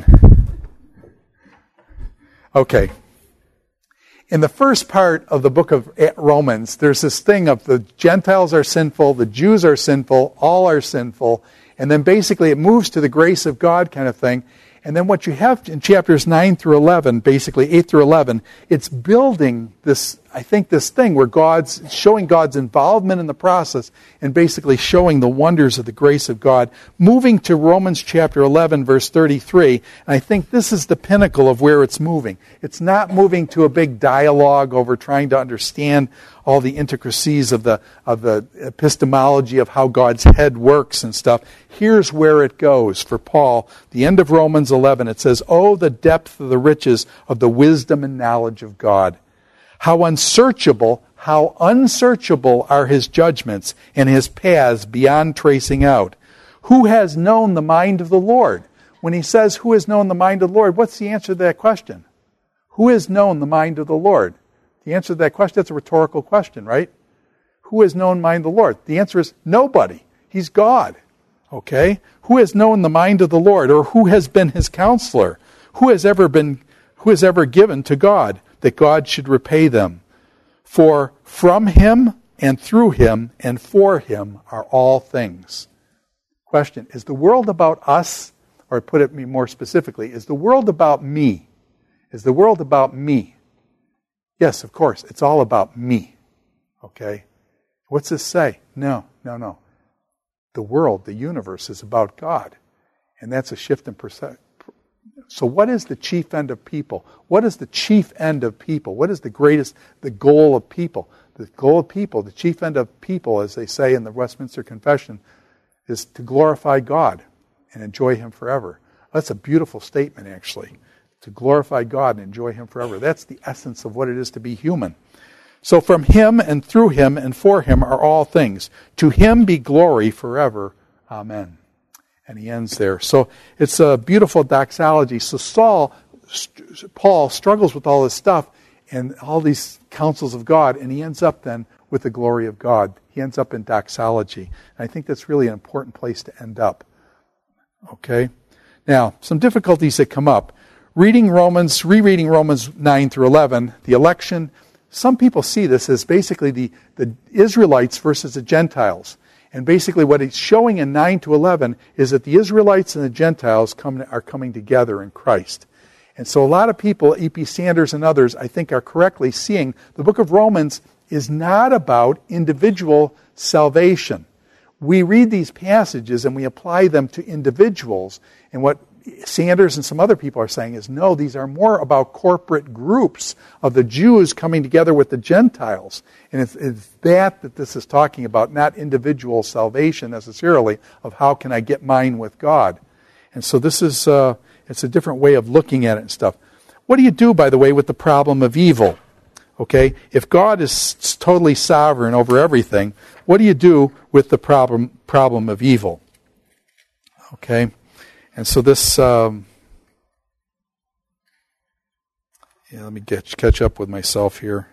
Okay. In the first part of the book of Romans, there's this thing of the Gentiles are sinful, the Jews are sinful, all are sinful, and then basically it moves to the grace of God kind of thing. And then what you have in chapters 9 through 11, basically 8 through 11, it's building this I think, this thing where God's showing God's involvement in the process and basically showing the wonders of the grace of God. Moving to Romans chapter 11, verse 33, and I think this is the pinnacle of where it's moving. It's not moving to a big dialogue over trying to understand all the intricacies of the epistemology of how God's head works and stuff. Here's where it goes for Paul. The end of Romans 11, it says, "Oh, the depth of the riches of the wisdom and knowledge of God. How unsearchable are his judgments and his paths beyond tracing out. Who has known the mind of the Lord?" When he says, "Who has known the mind of the Lord?" what's the answer to that question? Who has known the mind of the Lord? The answer to that question, that's a rhetorical question, right? Who has known the mind of the Lord? The answer is nobody. He's God. Okay? Who has known the mind of the Lord, or who has been his counselor? Who has ever given to God that God should repay them? For from him and through him and for him are all things. Question, is the world about us? Or put it more specifically, is the world about me? Is the world about me? Yes, of course, it's all about me. Okay? What's this say? No. The world, the universe is about God. And that's a shift in perception. So what is the chief end of people? What is the chief end of people? What is the goal of people? The goal of people, the chief end of people, as they say in the Westminster Confession, is to glorify God and enjoy him forever. That's a beautiful statement, actually. To glorify God and enjoy him forever. That's the essence of what it is to be human. So from him and through him and for him are all things. To him be glory forever. Amen. And he ends there. So it's a beautiful doxology. So Paul struggles with all this stuff and all these counsels of God, and he ends up then with the glory of God. He ends up in doxology. And I think that's really an important place to end up. Okay? Now, some difficulties that come up. Rereading Romans 9 through 11, the election, some people see this as basically the Israelites versus the Gentiles. And basically what it's showing in 9 to 11 is that the Israelites and the Gentiles are coming together in Christ. And so a lot of people, E.P. Sanders and others, I think are correctly seeing the book of Romans is not about individual salvation. We read these passages and we apply them to individuals. And what Sanders and some other people are saying is, no, these are more about corporate groups of the Jews coming together with the Gentiles. And it's that this is talking about, not individual salvation necessarily, of how can I get mine with God. And so this is, it's a different way of looking at it and stuff. What do you do, by the way, with the problem of evil? Okay, if God is totally sovereign over everything, what do you do with the problem of evil? Okay. And so this, let me catch up with myself here.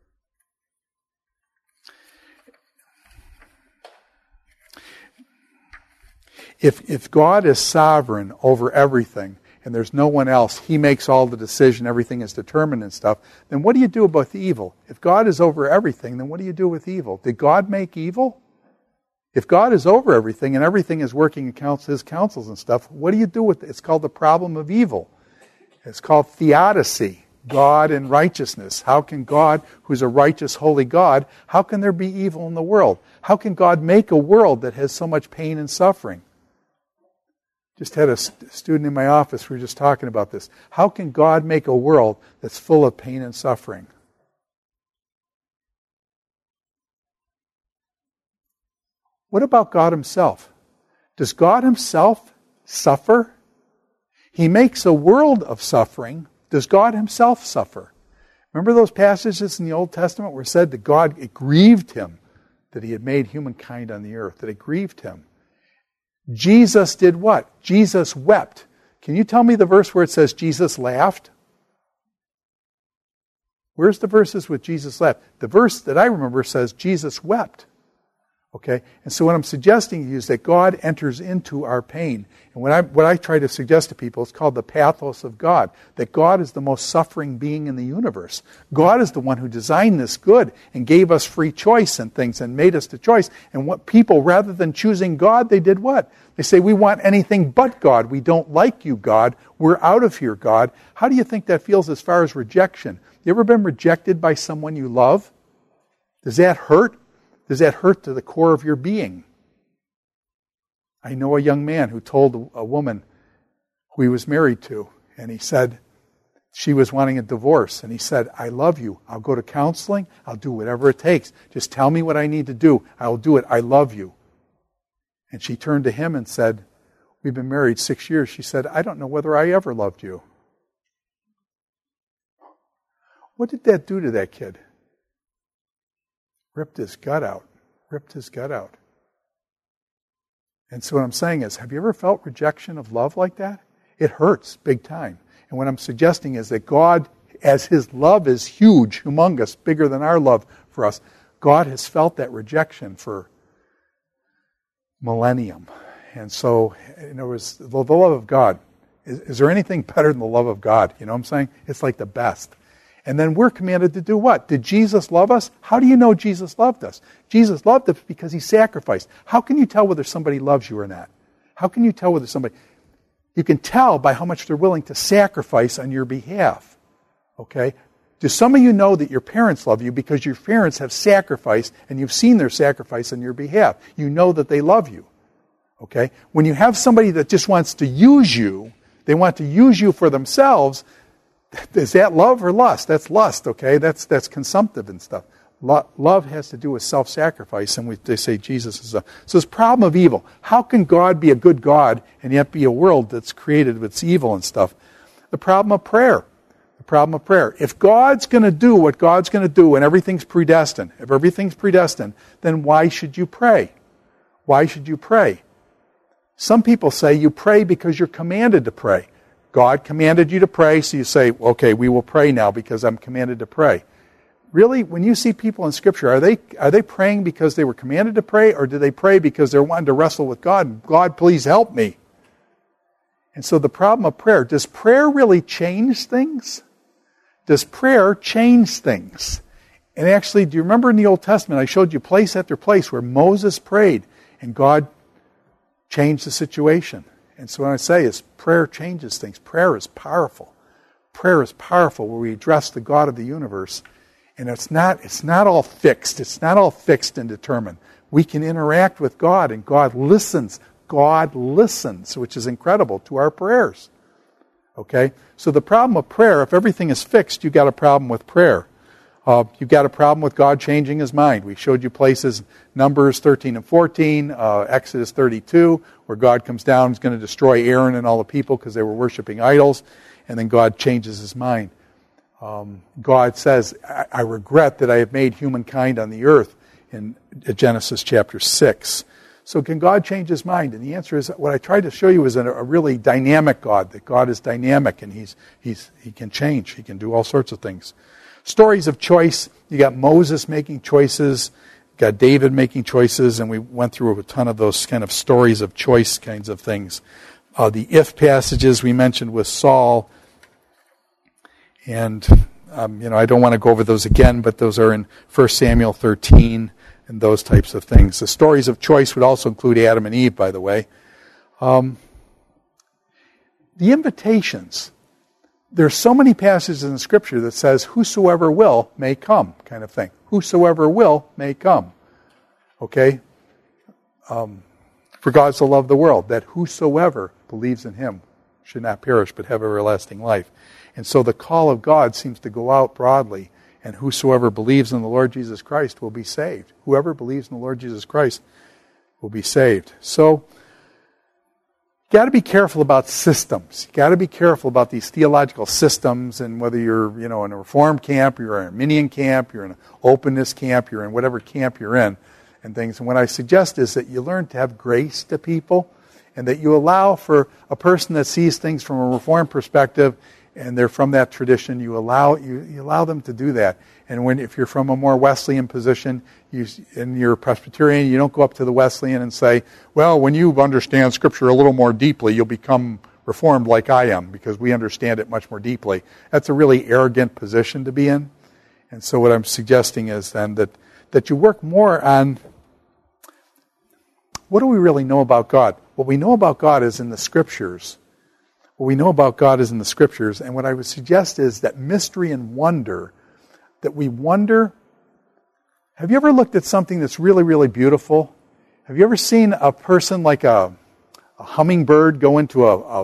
If God is sovereign over everything and there's no one else, he makes all the decision, everything is determined and stuff, then what do you do about the evil? If God is over everything, then what do you do with evil? Did God make evil? If God is over everything and everything is working against his counsels and stuff, what do you do with it? It's called the problem of evil. It's called theodicy, God and righteousness. How can God, who's a righteous, holy God, how can there be evil in the world? How can God make a world that has so much pain and suffering? Just had a student in my office, we were just talking about this. How can God make a world that's full of pain and suffering? What about God himself? Does God himself suffer? He makes a world of suffering. Does God himself suffer? Remember those passages in the Old Testament where it said that God, it grieved him that he had made humankind on the earth, that it grieved him. Jesus did what? Jesus wept. Can you tell me the verse where it says Jesus laughed? Where's the verses with Jesus laughed? The verse that I remember says Jesus wept. Okay? And so what I'm suggesting to you is that God enters into our pain. And what I try to suggest to people is called the pathos of God, that God is the most suffering being in the universe. God is the one who designed this good and gave us free choice and things and made us the choice. And what people, rather than choosing God, they did what? They say, we want anything but God. We don't like you, God. We're out of here, God. How do you think that feels as far as rejection? You ever been rejected by someone you love? Does that hurt? Does that hurt to the core of your being? I know a young man who told a woman who he was married to, and he said she was wanting a divorce, and he said, I love you. I'll go to counseling. I'll do whatever it takes. Just tell me what I need to do. I'll do it. I love you. And she turned to him and said, we've been married 6 years. She said, I don't know whether I ever loved you. What did that do to that kid? Ripped his gut out. Ripped his gut out. And so what I'm saying is, have you ever felt rejection of love like that? It hurts big time. And what I'm suggesting is that God, as His love is huge, humongous, bigger than our love for us, God has felt that rejection for millennium. And so, in other words, the love of God, is there anything better than the love of God? You know what I'm saying? It's like the best. And then we're commanded to do what? Did Jesus love us? How do you know Jesus loved us? Jesus loved us because He sacrificed. How can you tell whether somebody loves you or not? How can you tell whether somebody... You can tell by how much they're willing to sacrifice on your behalf. Okay? Do some of you know that your parents love you because your parents have sacrificed and you've seen their sacrifice on your behalf? You know that they love you. Okay? When you have somebody that just wants to use you, they want to use you for themselves... Is that love or lust? That's lust, okay? That's consumptive and stuff. Love has to do with self-sacrifice, and they say Jesus is a... So this problem of evil. How can God be a good God and yet be a world that's created with evil and stuff? The problem of prayer. The problem of prayer. If God's going to do what God's going to do and everything's predestined, if everything's predestined, then why should you pray? Why should you pray? Some people say you pray because you're commanded to pray. God commanded you to pray, so you say, okay, we will pray now because I'm commanded to pray. Really, when you see people in Scripture, are they praying because they were commanded to pray, or do they pray because they're wanting to wrestle with God? God, please help me. And so the problem of prayer, does prayer really change things? Does prayer change things? And actually, do you remember in the Old Testament, I showed you place after place where Moses prayed, and God changed the situation. And so what I say is prayer changes things. Prayer is powerful. Prayer is powerful where we address the God of the universe. And it's not all fixed. It's not all fixed and determined. We can interact with God, and God listens. God listens, which is incredible, to our prayers. Okay? So the problem of prayer, if everything is fixed, you've got a problem with prayer. You've got a problem with God changing His mind. We showed you places, Numbers 13 and 14, Exodus 32, where God comes down and is going to destroy Aaron and all the people because they were worshiping idols, and then God changes His mind. God says, I regret that I have made humankind on the earth in Genesis chapter 6. So can God change His mind? And the answer is, what I tried to show you is a really dynamic God, that God is dynamic and He can change. He can do all sorts of things. Stories of choice. You got Moses making choices, you got David making choices, and we went through a ton of those kind of stories of choice kinds of things. The if passages we mentioned with Saul, and I don't want to go over those again, but those are in 1 Samuel 13 and those types of things. The stories of choice would also include Adam and Eve, by the way. The invitations. There's so many passages in Scripture that says, whosoever will may come, kind of thing. Whosoever will may come. Okay? For God so loved the world, that whosoever believes in Him should not perish, but have everlasting life. And so the call of God seems to go out broadly, and whosoever believes in the Lord Jesus Christ will be saved. Whoever believes in the Lord Jesus Christ will be saved. So, you got to be careful about systems. You got to be careful about these theological systems, and whether you're, in a Reformed camp, you're in an Arminian camp, you're in an openness camp, you're in whatever camp you're in, and things. And what I suggest is that you learn to have grace to people, and that you allow for a person that sees things from a Reformed perspective and they're from that tradition, you allow them to do that. And if you're from a more Wesleyan position, and you're a Presbyterian, you don't go up to the Wesleyan and say, well, when you understand Scripture a little more deeply, you'll become Reformed like I am, because we understand it much more deeply. That's a really arrogant position to be in. And so what I'm suggesting is then that you work more on, what do we really know about God? What we know about God is in the Scriptures. What we know about God is in the Scriptures. And what I would suggest is that mystery and wonder, that we wonder. Have you ever looked at something that's really, really beautiful? Have you ever seen a person like a hummingbird go into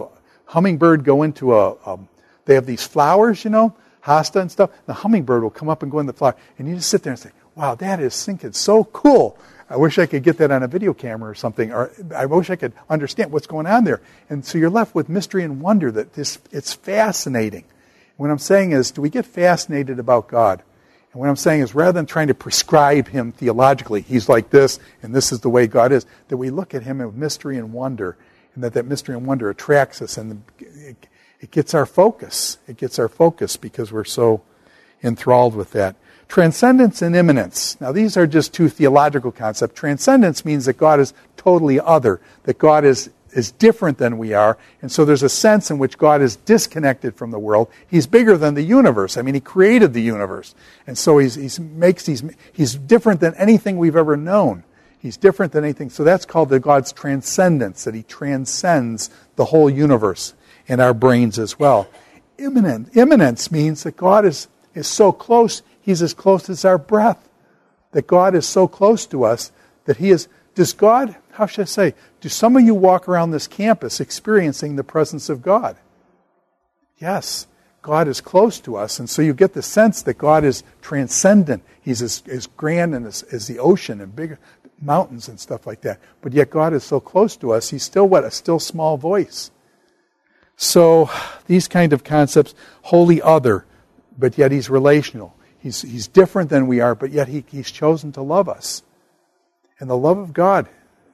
they have these flowers, hosta and stuff. The hummingbird will come up and go in the flower, and you just sit there and say, wow, that is thinking so cool. I wish I could get that on a video camera or something, or I wish I could understand what's going on there. And so you're left with mystery and wonder that it's fascinating. What I'm saying is, do we get fascinated about God? And what I'm saying is, rather than trying to prescribe Him theologically, He's like this, and this is the way God is, that we look at Him with mystery and wonder, and that mystery and wonder attracts us, and it gets our focus. It gets our focus because we're so enthralled with that. Transcendence and immanence. Now, these are just two theological concepts. Transcendence means that God is totally other, that God is different than we are, and so there's a sense in which God is disconnected from the world. He's bigger than the universe. I mean, He created the universe, and so he's different than anything we've ever known. He's different than anything. So that's called God's transcendence, that He transcends the whole universe and our brains as well. Immanence means that God is so close. He's as close as our breath. That God is so close to us that He is. Does God, how should I say, do some of you walk around this campus experiencing the presence of God? Yes, God is close to us, and so you get the sense that God is transcendent. He's as grand and as the ocean and big mountains and stuff like that. But yet God is so close to us, He's still what? A still small voice. So these kind of concepts, wholly other, but yet He's relational. He's different than we are, but yet He's chosen to love us. And the love of God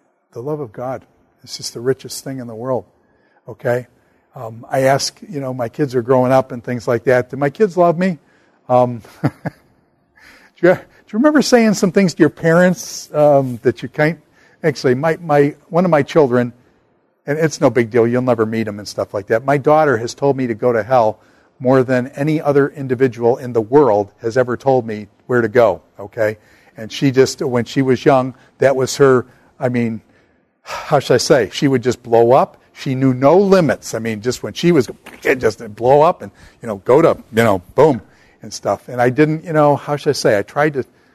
is just the richest thing in the world. Okay? I ask, my kids are growing up and things like that. Do my kids love me? Do you remember saying some things to your parents that you can't? Actually, one of my children, and it's no big deal, you'll never meet him and stuff like that. My daughter has told me to go to hell more than any other individual in the world has ever told me where to go, okay? And she just, when she was young, that was her, how should I say? She would just blow up. She knew no limits. Just when she was, just blow up and, go to, boom and stuff. And I didn't, how should I say? I tried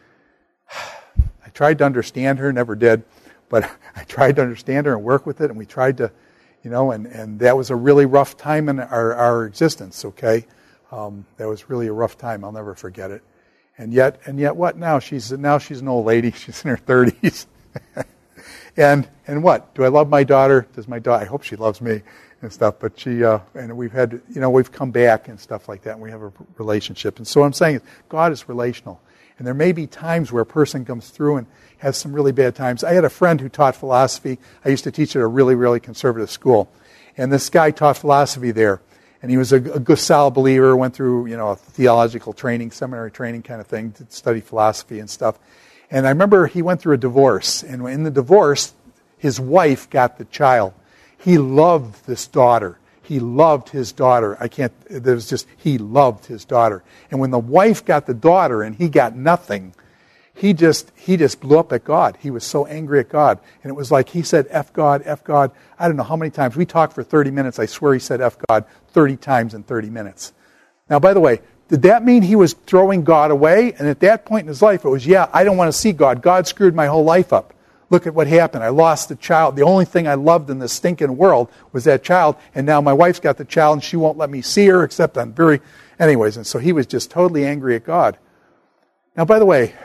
to understand her, never did, but I tried to understand her and work with it, and we tried to, and that was a really rough time in our existence, okay? That was really a rough time. I'll never forget it. And yet what now? She's an old lady. She's in her 30s. and what? Do I love my daughter? Does my daughter? I hope she loves me and stuff. But she and we've had, we've come back and stuff like that, and we have a relationship. And so what I'm saying is, God is relational. And there may be times where a person comes through and has some really bad times. I had a friend who taught philosophy. I used to teach at a really, really conservative school. And this guy taught philosophy there. And he was a good, solid believer, went through, a theological training, seminary training kind of thing, to study philosophy and stuff. And I remember he went through a divorce. And in the divorce, his wife got the child. He loved this daughter. He loved his daughter. He loved his daughter. And when the wife got the daughter and he got nothing, he just blew up at God. He was so angry at God. And it was like he said, F God, F God. I don't know how many times. We talked for 30 minutes. I swear he said F God 30 times in 30 minutes. Now, by the way, did that mean he was throwing God away? And at that point in his life, it was, I don't want to see God. God screwed my whole life up. Look at what happened. I lost the child. The only thing I loved in this stinking world was that child. And now my wife's got the child and she won't let me see her except on anyways. And so he was just totally angry at God. Now, by the way,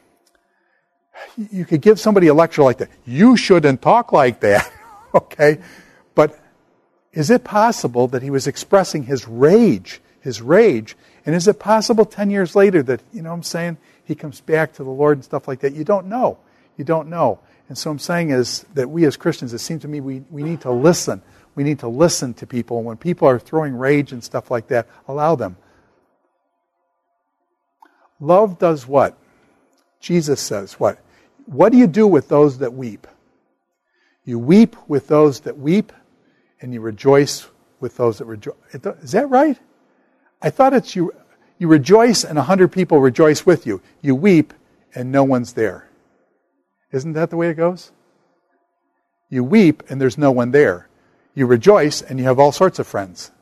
you could give somebody a lecture like that. You shouldn't talk like that. Okay? But is it possible that he was expressing his rage? And is it possible 10 years later that, he comes back to the Lord and stuff like that? You don't know. And so I'm saying is that we as Christians, it seems to me we need to listen. We need to listen to people. When people are throwing rage and stuff like that, allow them. Love does what? Jesus says what? What do you do with those that weep? You weep with those that weep, and you rejoice with those that rejoice. Is that right? I thought it's you rejoice and 100 people rejoice with you. You weep and no one's there. Isn't that the way it goes? You weep and there's no one there. You rejoice and you have all sorts of friends.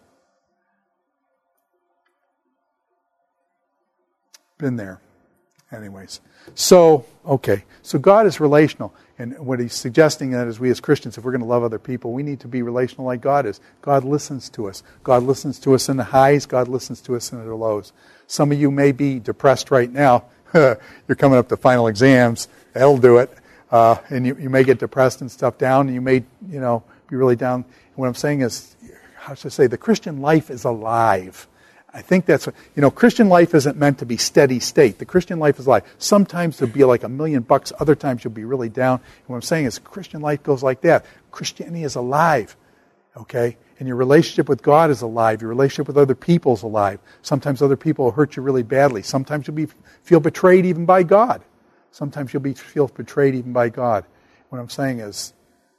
Been there. Anyways. So God is relational. And what he's suggesting that is we as Christians, if we're going to love other people, we need to be relational like God is. God listens to us. God listens to us in the highs. God listens to us in the lows. Some of you may be depressed right now. You're coming up to final exams. That'll do it. And you may get depressed and stuff down. And you may, be really down. And what I'm saying is, how should I say, the Christian life is alive. I think that's, Christian life isn't meant to be steady state. The Christian life is alive. Sometimes it'll be like $1 million. Other times you'll be really down. And what I'm saying is Christian life goes like that. Christianity is alive. Okay? And your relationship with God is alive. Your relationship with other people is alive. Sometimes other people will hurt you really badly. Sometimes you'll feel betrayed even by God. Sometimes you'll feel betrayed even by God. What I'm saying is,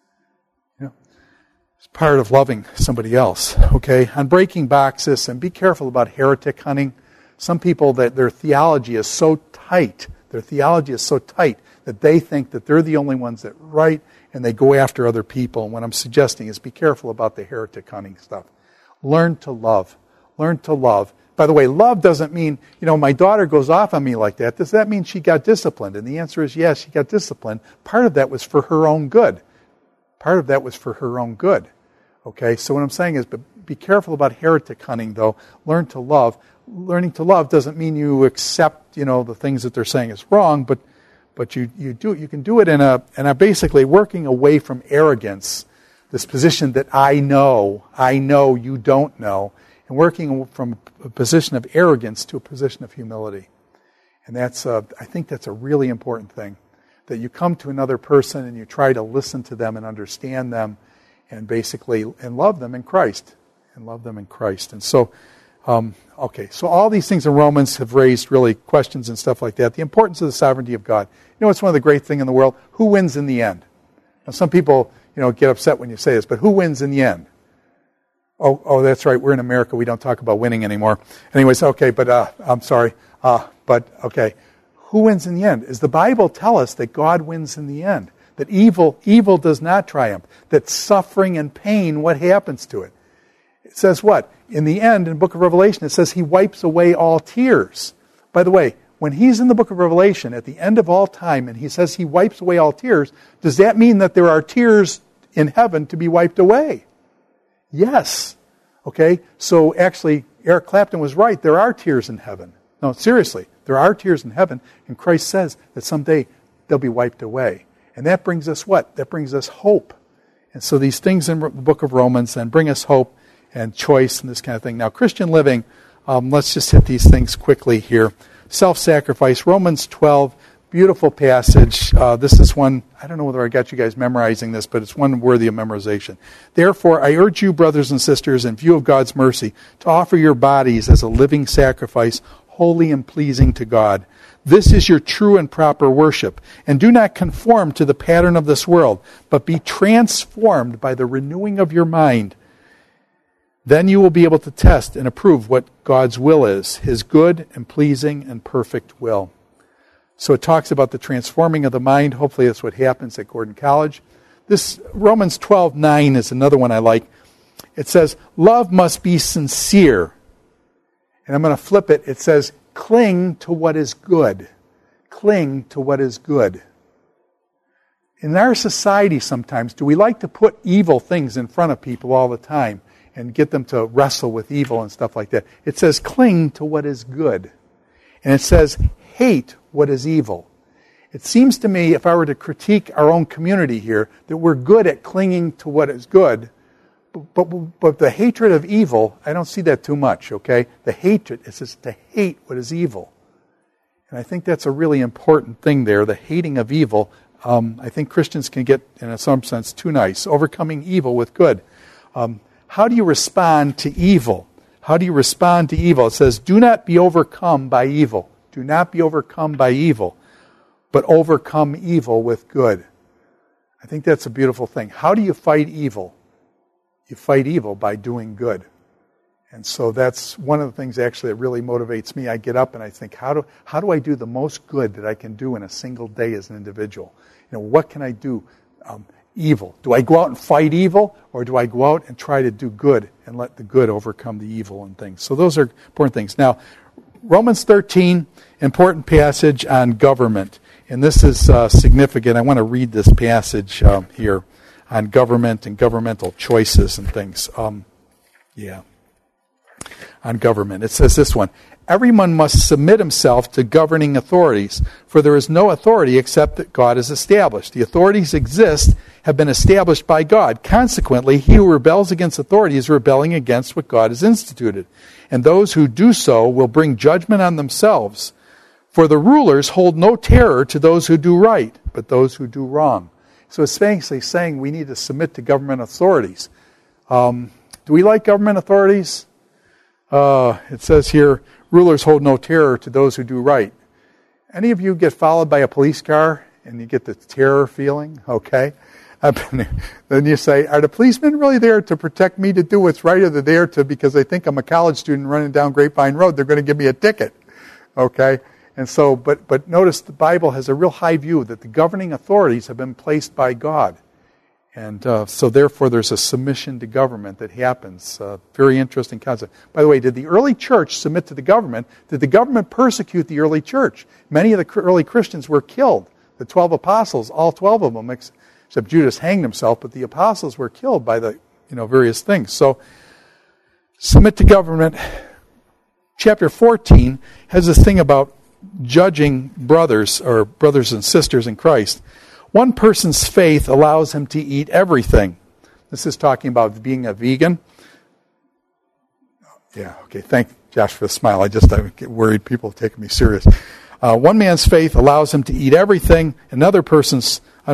it's part of loving somebody else, okay? On breaking boxes, and be careful about heretic hunting. Some people, that their theology is so tight, that they think that they're the only ones that are right, and they go after other people. And what I'm suggesting is be careful about the heretic hunting stuff. Learn to love. Learn to love. By the way, love doesn't mean, my daughter goes off on me like that. Does that mean she got disciplined? And the answer is yes, she got disciplined. Part of that was for her own good. Okay, so what I'm saying is, but be careful about heretic hunting, though. Learn to love. Learning to love doesn't mean you accept, the things that they're saying is wrong, but you can do it in a basically working away from arrogance, this position that I know, you don't know, and working from a position of arrogance to a position of humility. And I think that's a really important thing, that you come to another person and you try to listen to them and understand them and love them in Christ. And so, so all these things in Romans have raised really questions and stuff like that. The importance of the sovereignty of God. It's one of the great things in the world. Who wins in the end? Now, some people, get upset when you say this, but who wins in the end? Oh, that's right. We're in America. We don't talk about winning anymore. Anyways, okay, but I'm sorry. But okay. Who wins in the end? Does the Bible tell us that God wins in the end? That evil does not triumph. That suffering and pain, what happens to it? It says what? In the end, in the book of Revelation, it says he wipes away all tears. By the way, when he's in the book of Revelation, at the end of all time, and he says he wipes away all tears, does that mean that there are tears in heaven to be wiped away? Yes. Okay? So actually, Eric Clapton was right. There are tears in heaven. No, seriously. There are tears in heaven, and Christ says that someday they'll be wiped away. And that brings us what? That brings us hope. And so these things in the book of Romans then bring us hope and choice and this kind of thing. Now, Christian living, let's just hit these things quickly here. Self-sacrifice, Romans 12, beautiful passage. This is one, I don't know whether I got you guys memorizing this, but it's one worthy of memorization. Therefore, I urge you, brothers and sisters, in view of God's mercy, to offer your bodies as a living sacrifice, holy and pleasing to God. This is your true and proper worship. And do not conform to the pattern of this world, but be transformed by the renewing of your mind. Then you will be able to test and approve what God's will is, his good and pleasing and perfect will. So it talks about the transforming of the mind. Hopefully that's what happens at Gordon College. This Romans 12:9 is another one I like. It says, love must be sincere. And I'm going to flip it. It says, cling to what is good. Cling to what is good. In our society sometimes, do we like to put evil things in front of people all the time and get them to wrestle with evil and stuff like that? It says, cling to what is good. And it says, hate what is evil. It seems to me, if I were to critique our own community here, that we're good at clinging to what is good, but the hatred of evil, I don't see that too much, okay? The hatred, it says to hate what is evil. And I think that's a really important thing there, the hating of evil. I think Christians can get, in some sense, too nice, overcoming evil with good. How do you respond to evil? How do you respond to evil? It says, do not be overcome by evil. Do not be overcome by evil, but overcome evil with good. I think that's a beautiful thing. How do you fight evil? You fight evil by doing good. And so that's one of the things actually that really motivates me. I get up and I think, how do I do the most good that I can do in a single day as an individual? What can I do? Evil. Do I go out and fight evil, or do I go out and try to do good and let the good overcome the evil and things? So those are important things. Now, Romans 13, important passage on government. And this is significant. I want to read this passage here on government and governmental choices and things. On government. It says this one, everyone must submit himself to governing authorities, for there is no authority except that God has established. The authorities have been established by God. Consequently, he who rebels against authority is rebelling against what God has instituted. And those who do so will bring judgment on themselves. For the rulers hold no terror to those who do right, but those who do wrong. So it's basically saying we need to submit to government authorities. Do we like government authorities? It says here, rulers hold no terror to those who do right. Any of you get followed by a police car and you get the terror feeling? Okay. Then you say, are the policemen really there to protect me to do what's right, or they're there to, because they think I'm a college student running down Grapevine Road, they're going to give me a ticket? Okay. And so, but notice the Bible has a real high view that the governing authorities have been placed by God. And so therefore there's a submission to government that happens. Very interesting concept. By the way, did the early church submit to the government? Did the government persecute the early church? Many of the early Christians were killed. The 12 apostles, all 12 of them, except Judas hanged himself, but the apostles were killed by the various things. So submit to government. Chapter 14 has this thing about judging brothers or brothers and sisters in Christ. One person's faith allows him to eat everything. This is talking about being a vegan. Yeah, okay, thank Josh for the smile. I get worried people take me serious. One man's faith allows him to eat everything. Another person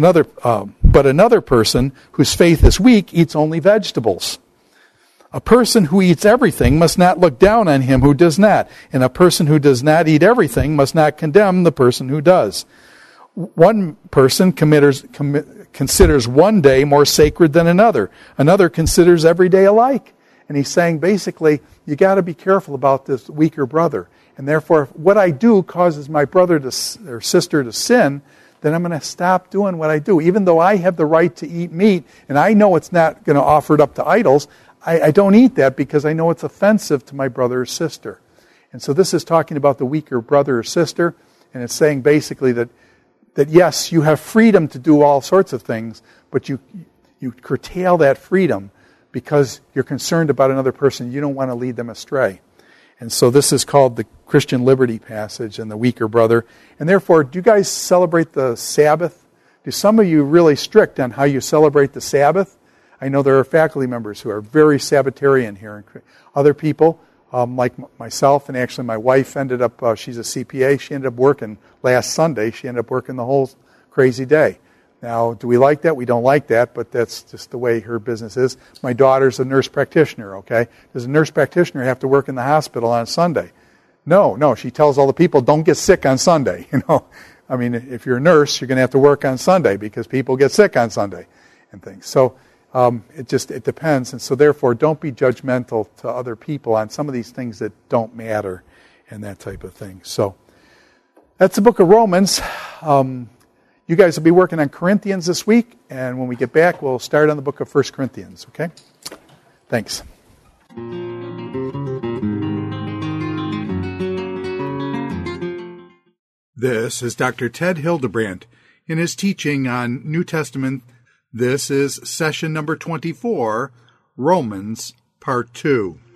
whose faith is weak eats only vegetables. A person who eats everything must not look down on him who does not, and a person who does not eat everything must not condemn the person who does. One person considers one day more sacred than another. Another considers every day alike. And he's saying basically, you got to be careful about this weaker brother. And therefore, if what I do causes my brother or sister to sin, then I'm going to stop doing what I do. Even though I have the right to eat meat, and I know it's not going to offer it up to idols, I don't eat that because I know it's offensive to my brother or sister. And so this is talking about the weaker brother or sister, and it's saying basically that yes, you have freedom to do all sorts of things, but you curtail that freedom because you're concerned about another person. You don't want to lead them astray. And so this is called the Christian liberty passage and the weaker brother. And therefore, do you guys celebrate the Sabbath? Do some of you really strict on how you celebrate the Sabbath? I know there are faculty members who are very Sabbatarian here. Other people, like myself, and actually my wife ended up, she's a CPA, she ended up working last Sunday. She ended up working the whole crazy day. Now, do we like that? We don't like that, but that's just the way her business is. My daughter's a nurse practitioner, okay? Does a nurse practitioner have to work in the hospital on Sunday? No. She tells all the people, don't get sick on Sunday. I mean, if you're a nurse, you're going to have to work on Sunday because people get sick on Sunday and things. So it depends. And so therefore, don't be judgmental to other people on some of these things that don't matter and that type of thing. So that's the book of Romans. You guys will be working on Corinthians this week, and when we get back, we'll start on the book of 1 Corinthians, okay? Thanks. This is Dr. Ted Hildebrandt in his teaching on New Testament. This is session number 24, Romans, Part 2.